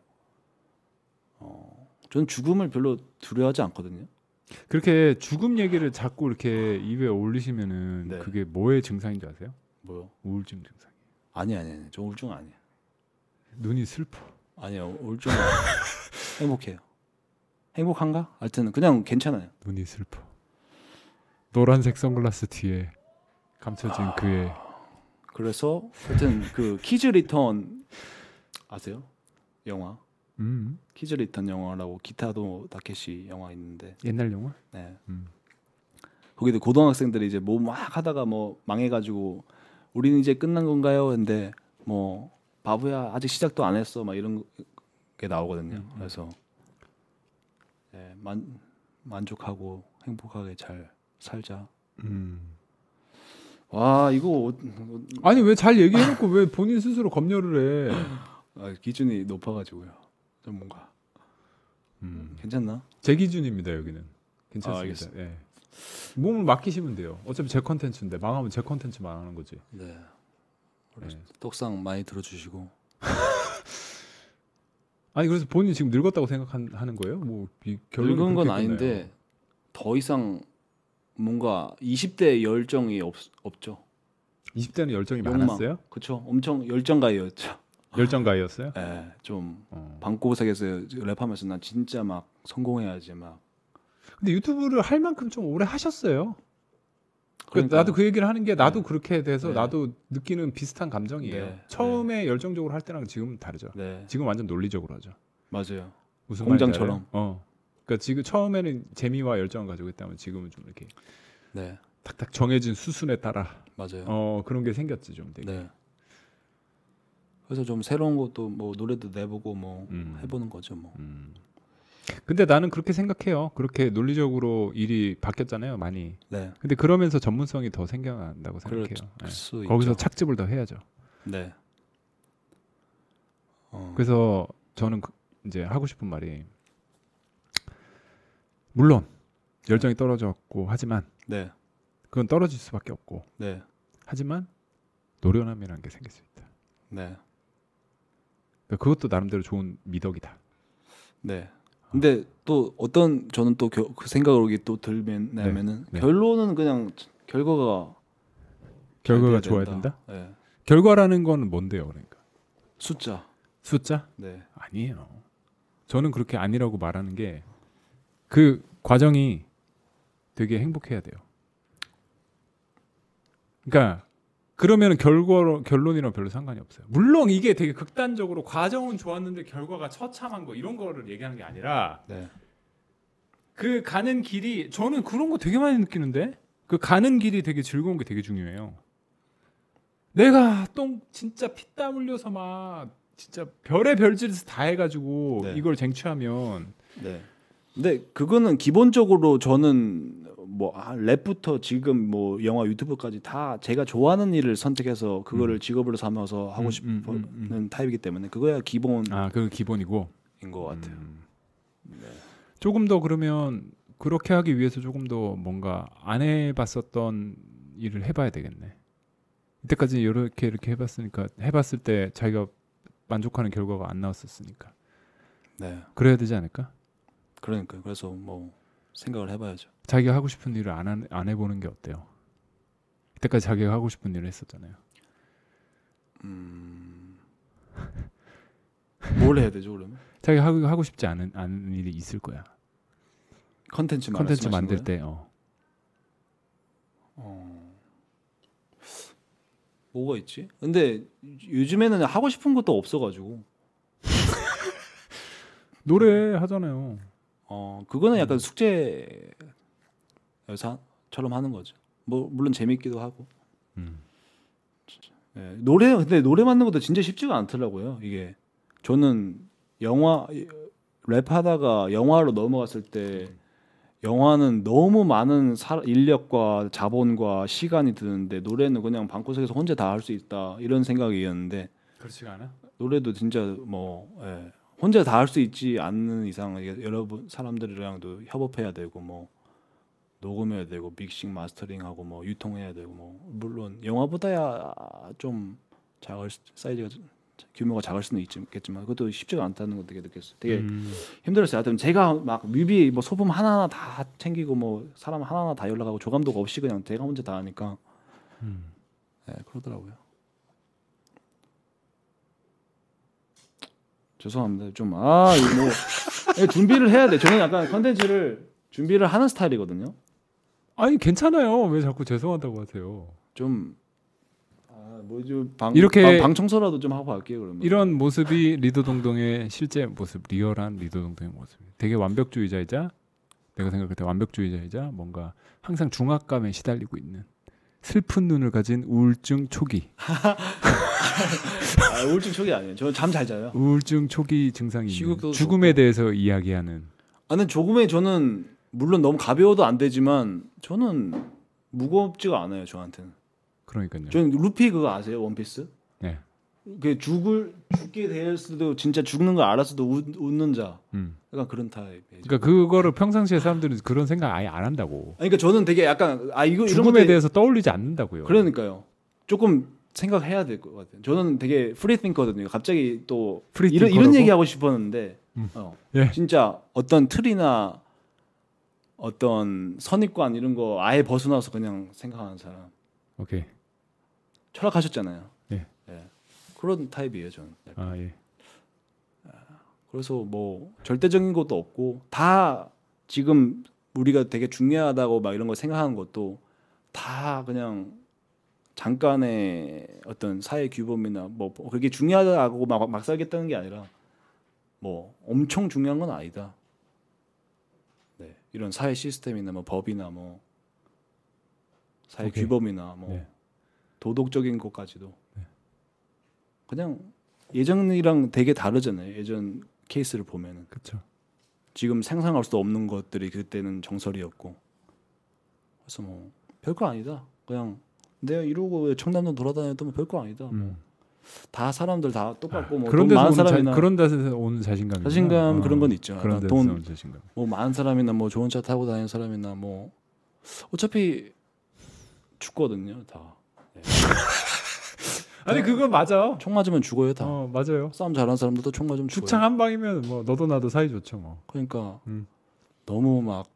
저는 죽음을 별로 두려워하지 않거든요. 그렇게 죽음 얘기를 자꾸 이렇게 입에 올리시면은 네. 그게 뭐의 증상인 줄 아세요? 뭐요? 우울증 증상. 아니. 저 우울증 아니에요. 눈이 슬퍼. 아니요. 우울증 행복해요. 행복한가? 하여튼 그냥 괜찮아요. 눈이 슬퍼. 노란색 선글라스 뒤에 감춰진 그의. 그래서 하여튼 그 키즈 리턴 아세요? 영화. 키즈 리턴 영화라고 기타도 다케시 영화 있는데 옛날 영화? 네. 거기도 고등학생들이 이제 뭐 막 하다가 뭐 망해가지고 우리는 이제 끝난 건가요? 근데 뭐 바보야 아직 시작도 안 했어 막 이런 게 나오거든요. 그래서 네, 만족하고 행복하게 잘 살자. 와 이거 아니 왜 잘 얘기해놓고 왜 본인 스스로 검열을 해? 기준이 높아가지고요. 좀 뭔가 괜찮나? 제 기준입니다 여기는. 괜찮습니다. 알겠습니다. 예. 몸을 맡기시면 돼요. 어차피 제 컨텐츠인데 망하면 제 컨텐츠 망하는 거지. 네. 떡상 많이 들어주시고. 아니 그래서 본인 지금 늙었다고 생각하는 거예요? 뭐 늙은 건 아닌데 더 이상 뭔가 20대 열정이 없죠. 20대는 열정이 욕망. 많았어요? 그렇죠. 엄청 열정가였죠. 열정가였어요? 네, 좀 방구석에서 랩하면서 난 진짜 막 성공해야지 막. 근데 유튜브를 할 만큼 좀 오래 하셨어요. 그러니까. 나도 그 얘기를 하는 게 나도 그렇게 돼서 네. 나도 느끼는 비슷한 감정이에요. 네. 처음에 열정적으로 할 때랑 지금은 다르죠. 네, 지금 완전 논리적으로 하죠. 맞아요. 무슨 공장처럼. 말인지 알아요? 그러니까 지금 처음에는 재미와 열정을 가지고 있다면 지금은 좀 이렇게 네, 탁탁 정해진 수순에 따라 맞아요. 그런 게 생겼지 좀 되게. 네. 그래서 좀 새로운 것도 뭐 노래도 내보고 뭐 해보는 거죠 뭐. 근데 나는 그렇게 생각해요. 그렇게 논리적으로 일이 바뀌었잖아요, 많이. 네. 근데 그러면서 전문성이 더 생겨난다고 생각해요. 그럴 수 거기서 있죠. 착즙을 더 해야죠. 네. 그래서 저는 이제 하고 싶은 말이 물론 열정이 떨어졌고 하지만 네. 그건 떨어질 수밖에 없고 네. 하지만 노련함이라는 게 생길 수 있다. 네. 그러니까 그것도 나름대로 좋은 미덕이다. 네. 근데 또 어떤 저는 또 그 생각을 또 들면은 네. 결론은 그냥 결과가 좋아야 된다. 네. 결과라는 건 뭔데요, 그러니까 숫자. 네. 네. 아니에요. 저는 그렇게 아니라고 말하는 게 그 과정이 되게 행복해야 돼요. 그러니까 그러면 결론이랑 별로 상관이 없어요. 물론 이게 되게 극단적으로 과정은 좋았는데 결과가 처참한 거 이런 거를 얘기하는 게 아니라 네. 그 가는 길이 저는 그런 거 되게 많이 느끼는데 그 가는 길이 되게 즐거운 게 되게 중요해요. 내가 진짜 피땀 흘려서 막 진짜 별의 별짓을 다 해가지고 네. 이걸 쟁취하면 네. 근데 그거는 기본적으로 저는 뭐 랩부터 지금 뭐 영화 유튜브까지 다 제가 좋아하는 일을 선택해서 그거를 직업으로 삼아서 하고 싶은 타입이기 때문에 그거야 기본. 그거 기본이고 인 것 같아요. 네. 조금 더 그러면 그렇게 하기 위해서 조금 더 뭔가 안 해봤었던 일을 해봐야 되겠네. 이때까지 이렇게 해봤을 때 자기가 만족하는 결과가 안 나왔었으니까. 네. 그래야 되지 않을까? 그러니까 그래서 뭐 생각을 해봐야죠. 자기가 하고 싶은 일을 안 해보는 게 어때요? 이때까지 자기가 하고 싶은 일을 했었잖아요. 뭘 해야 되죠 그러면? 자기가 하고 싶지 않은 일이 있을 거야. 컨텐츠 만들 때. 뭐가 있지? 근데 요즘에는 하고 싶은 것도 없어가지고 노래 하잖아요. 그거는 약간 숙제 여사처럼 하는 거죠. 뭐 물론 재밌기도 하고. 네, 근데 노래 만드는 것도 진짜 쉽지가 않더라고요. 이게 저는 랩하다가 영화로 넘어갔을 때 영화는 너무 많은 인력과 자본과 시간이 드는데 노래는 그냥 방구석에서 혼자 다 할 수 있다 이런 생각이었는데 그렇지가 않아? 노래도 진짜 혼자 다 할 수 있지 않는 이상 여러분 사람들이랑도 협업해야 되고 뭐 녹음해야 되고 믹싱 마스터링하고 뭐 유통해야 되고 뭐 물론 영화보다야 좀 사이즈가 규모가 작을 수는 있겠지만 그것도 쉽지가 않다는 거 되게 느꼈어요. 되게 힘들었어요. 하여튼 제가 막 뮤비 뭐 소품 하나하나 다 챙기고 뭐 사람 하나하나 다 연락하고 조감독 없이 그냥 제가 혼자 다 하니까 네, 그러더라고요. 죄송합니다. 좀 뭐 준비를 해야 돼. 저는 약간 컨텐츠를 준비를 하는 스타일이거든요. 아니 괜찮아요. 왜 자꾸 죄송하다고 하세요? 좀 이렇게 방 청소라도 좀 하고 갈게요. 그러면 이런 모습이 리더동동의 실제 모습, 리얼한 리더동동의 모습. 되게 완벽주의자이자 내가 생각할 때 완벽주의자이자 뭔가 항상 중압감에 시달리고 있는 슬픈 눈을 가진 우울증 초기. 우울증 초기 아니에요. 저는 잠 잘 자요. 우울증 초기 증상이 있는 죽음에 대해서 이야기하는. 근데 조금의 저는 물론 너무 가벼워도 안 되지만 저는 무겁지가 않아요. 저한테는. 그러니까요. 저는 루피 그거 아세요? 원피스? 네. 그 죽게 되었어도 진짜 죽는 걸 알았어도 웃는 자. 약간 그런 타입. 그러니까 그거를 평상시에 사람들은 그런 생각 아예 안 한다고. 그러니까 저는 되게 약간 죽음에 대해서 떠올리지 않는다고요. 그러니까요. 조금 생각해야 될 것 같아요. 저는 되게 프리띵커거든요. 갑자기 또 이런 얘기 하고 싶었는데 예. 진짜 어떤 틀이나 어떤 선입관 이런 거 아예 벗어나서 그냥 생각하는 사람. 오케이. 철학하셨잖아요. 예. 그런 타입이에요, 저는. 예. 그래서 뭐 절대적인 것도 없고 다 지금 우리가 되게 중요하다고 막 이런 거 생각하는 것도 다 그냥 잠깐의 어떤 사회 규범이나 뭐 그게 중요하다고 막 살겠다는 게 아니라 뭐 엄청 중요한 건 아니다. 네. 이런 사회 시스템이나 뭐 법이나 뭐 사회 오케이. 규범이나 뭐 도덕적인 것까지도 그냥 예전이랑 되게 다르잖아요. 예전 케이스를 보면은. 그렇죠. 지금 상상할 수 없는 것들이 그때는 정설이었고. 그래서 뭐 별거 아니다. 그냥 내가 이러고 청담동 돌아다녀도 뭐 별거 아니다. 뭐. 다 사람들 다 똑같고 뭐 그런 돈 많은 사람이나 그런 데서 오는 자신감 그런 건 있죠. 그런 데서 오는 자신감. 뭐 많은 사람이나 뭐 좋은 차 타고 다니는 사람이나 뭐 어차피 죽거든요, 다. 네. 아니 그건 맞아. 총 맞으면 죽어요, 다. 맞아요. 싸움 잘하는 사람들도 총 맞으면 죽어요. 죽창 한 방이면 뭐 너도 나도 사이 좋죠, 뭐. 그러니까 너무 막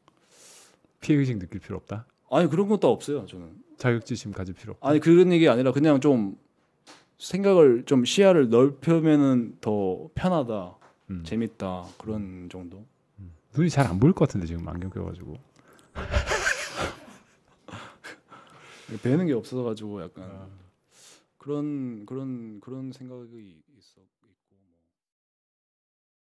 피해 의식 느낄 필요 없다. 아니 그런 것도 없어요, 저는. 자격지심 가질 필요 없다. 아니 그런 얘기 아니라 그냥 좀 생각을 좀 시야를 넓히면은 더 편하다, 재밌다 그런 정도. 눈이 잘 안 보일 것 같은데 지금 안경 껴가지고. 배는 게 없어가지고 약간 그런 생각이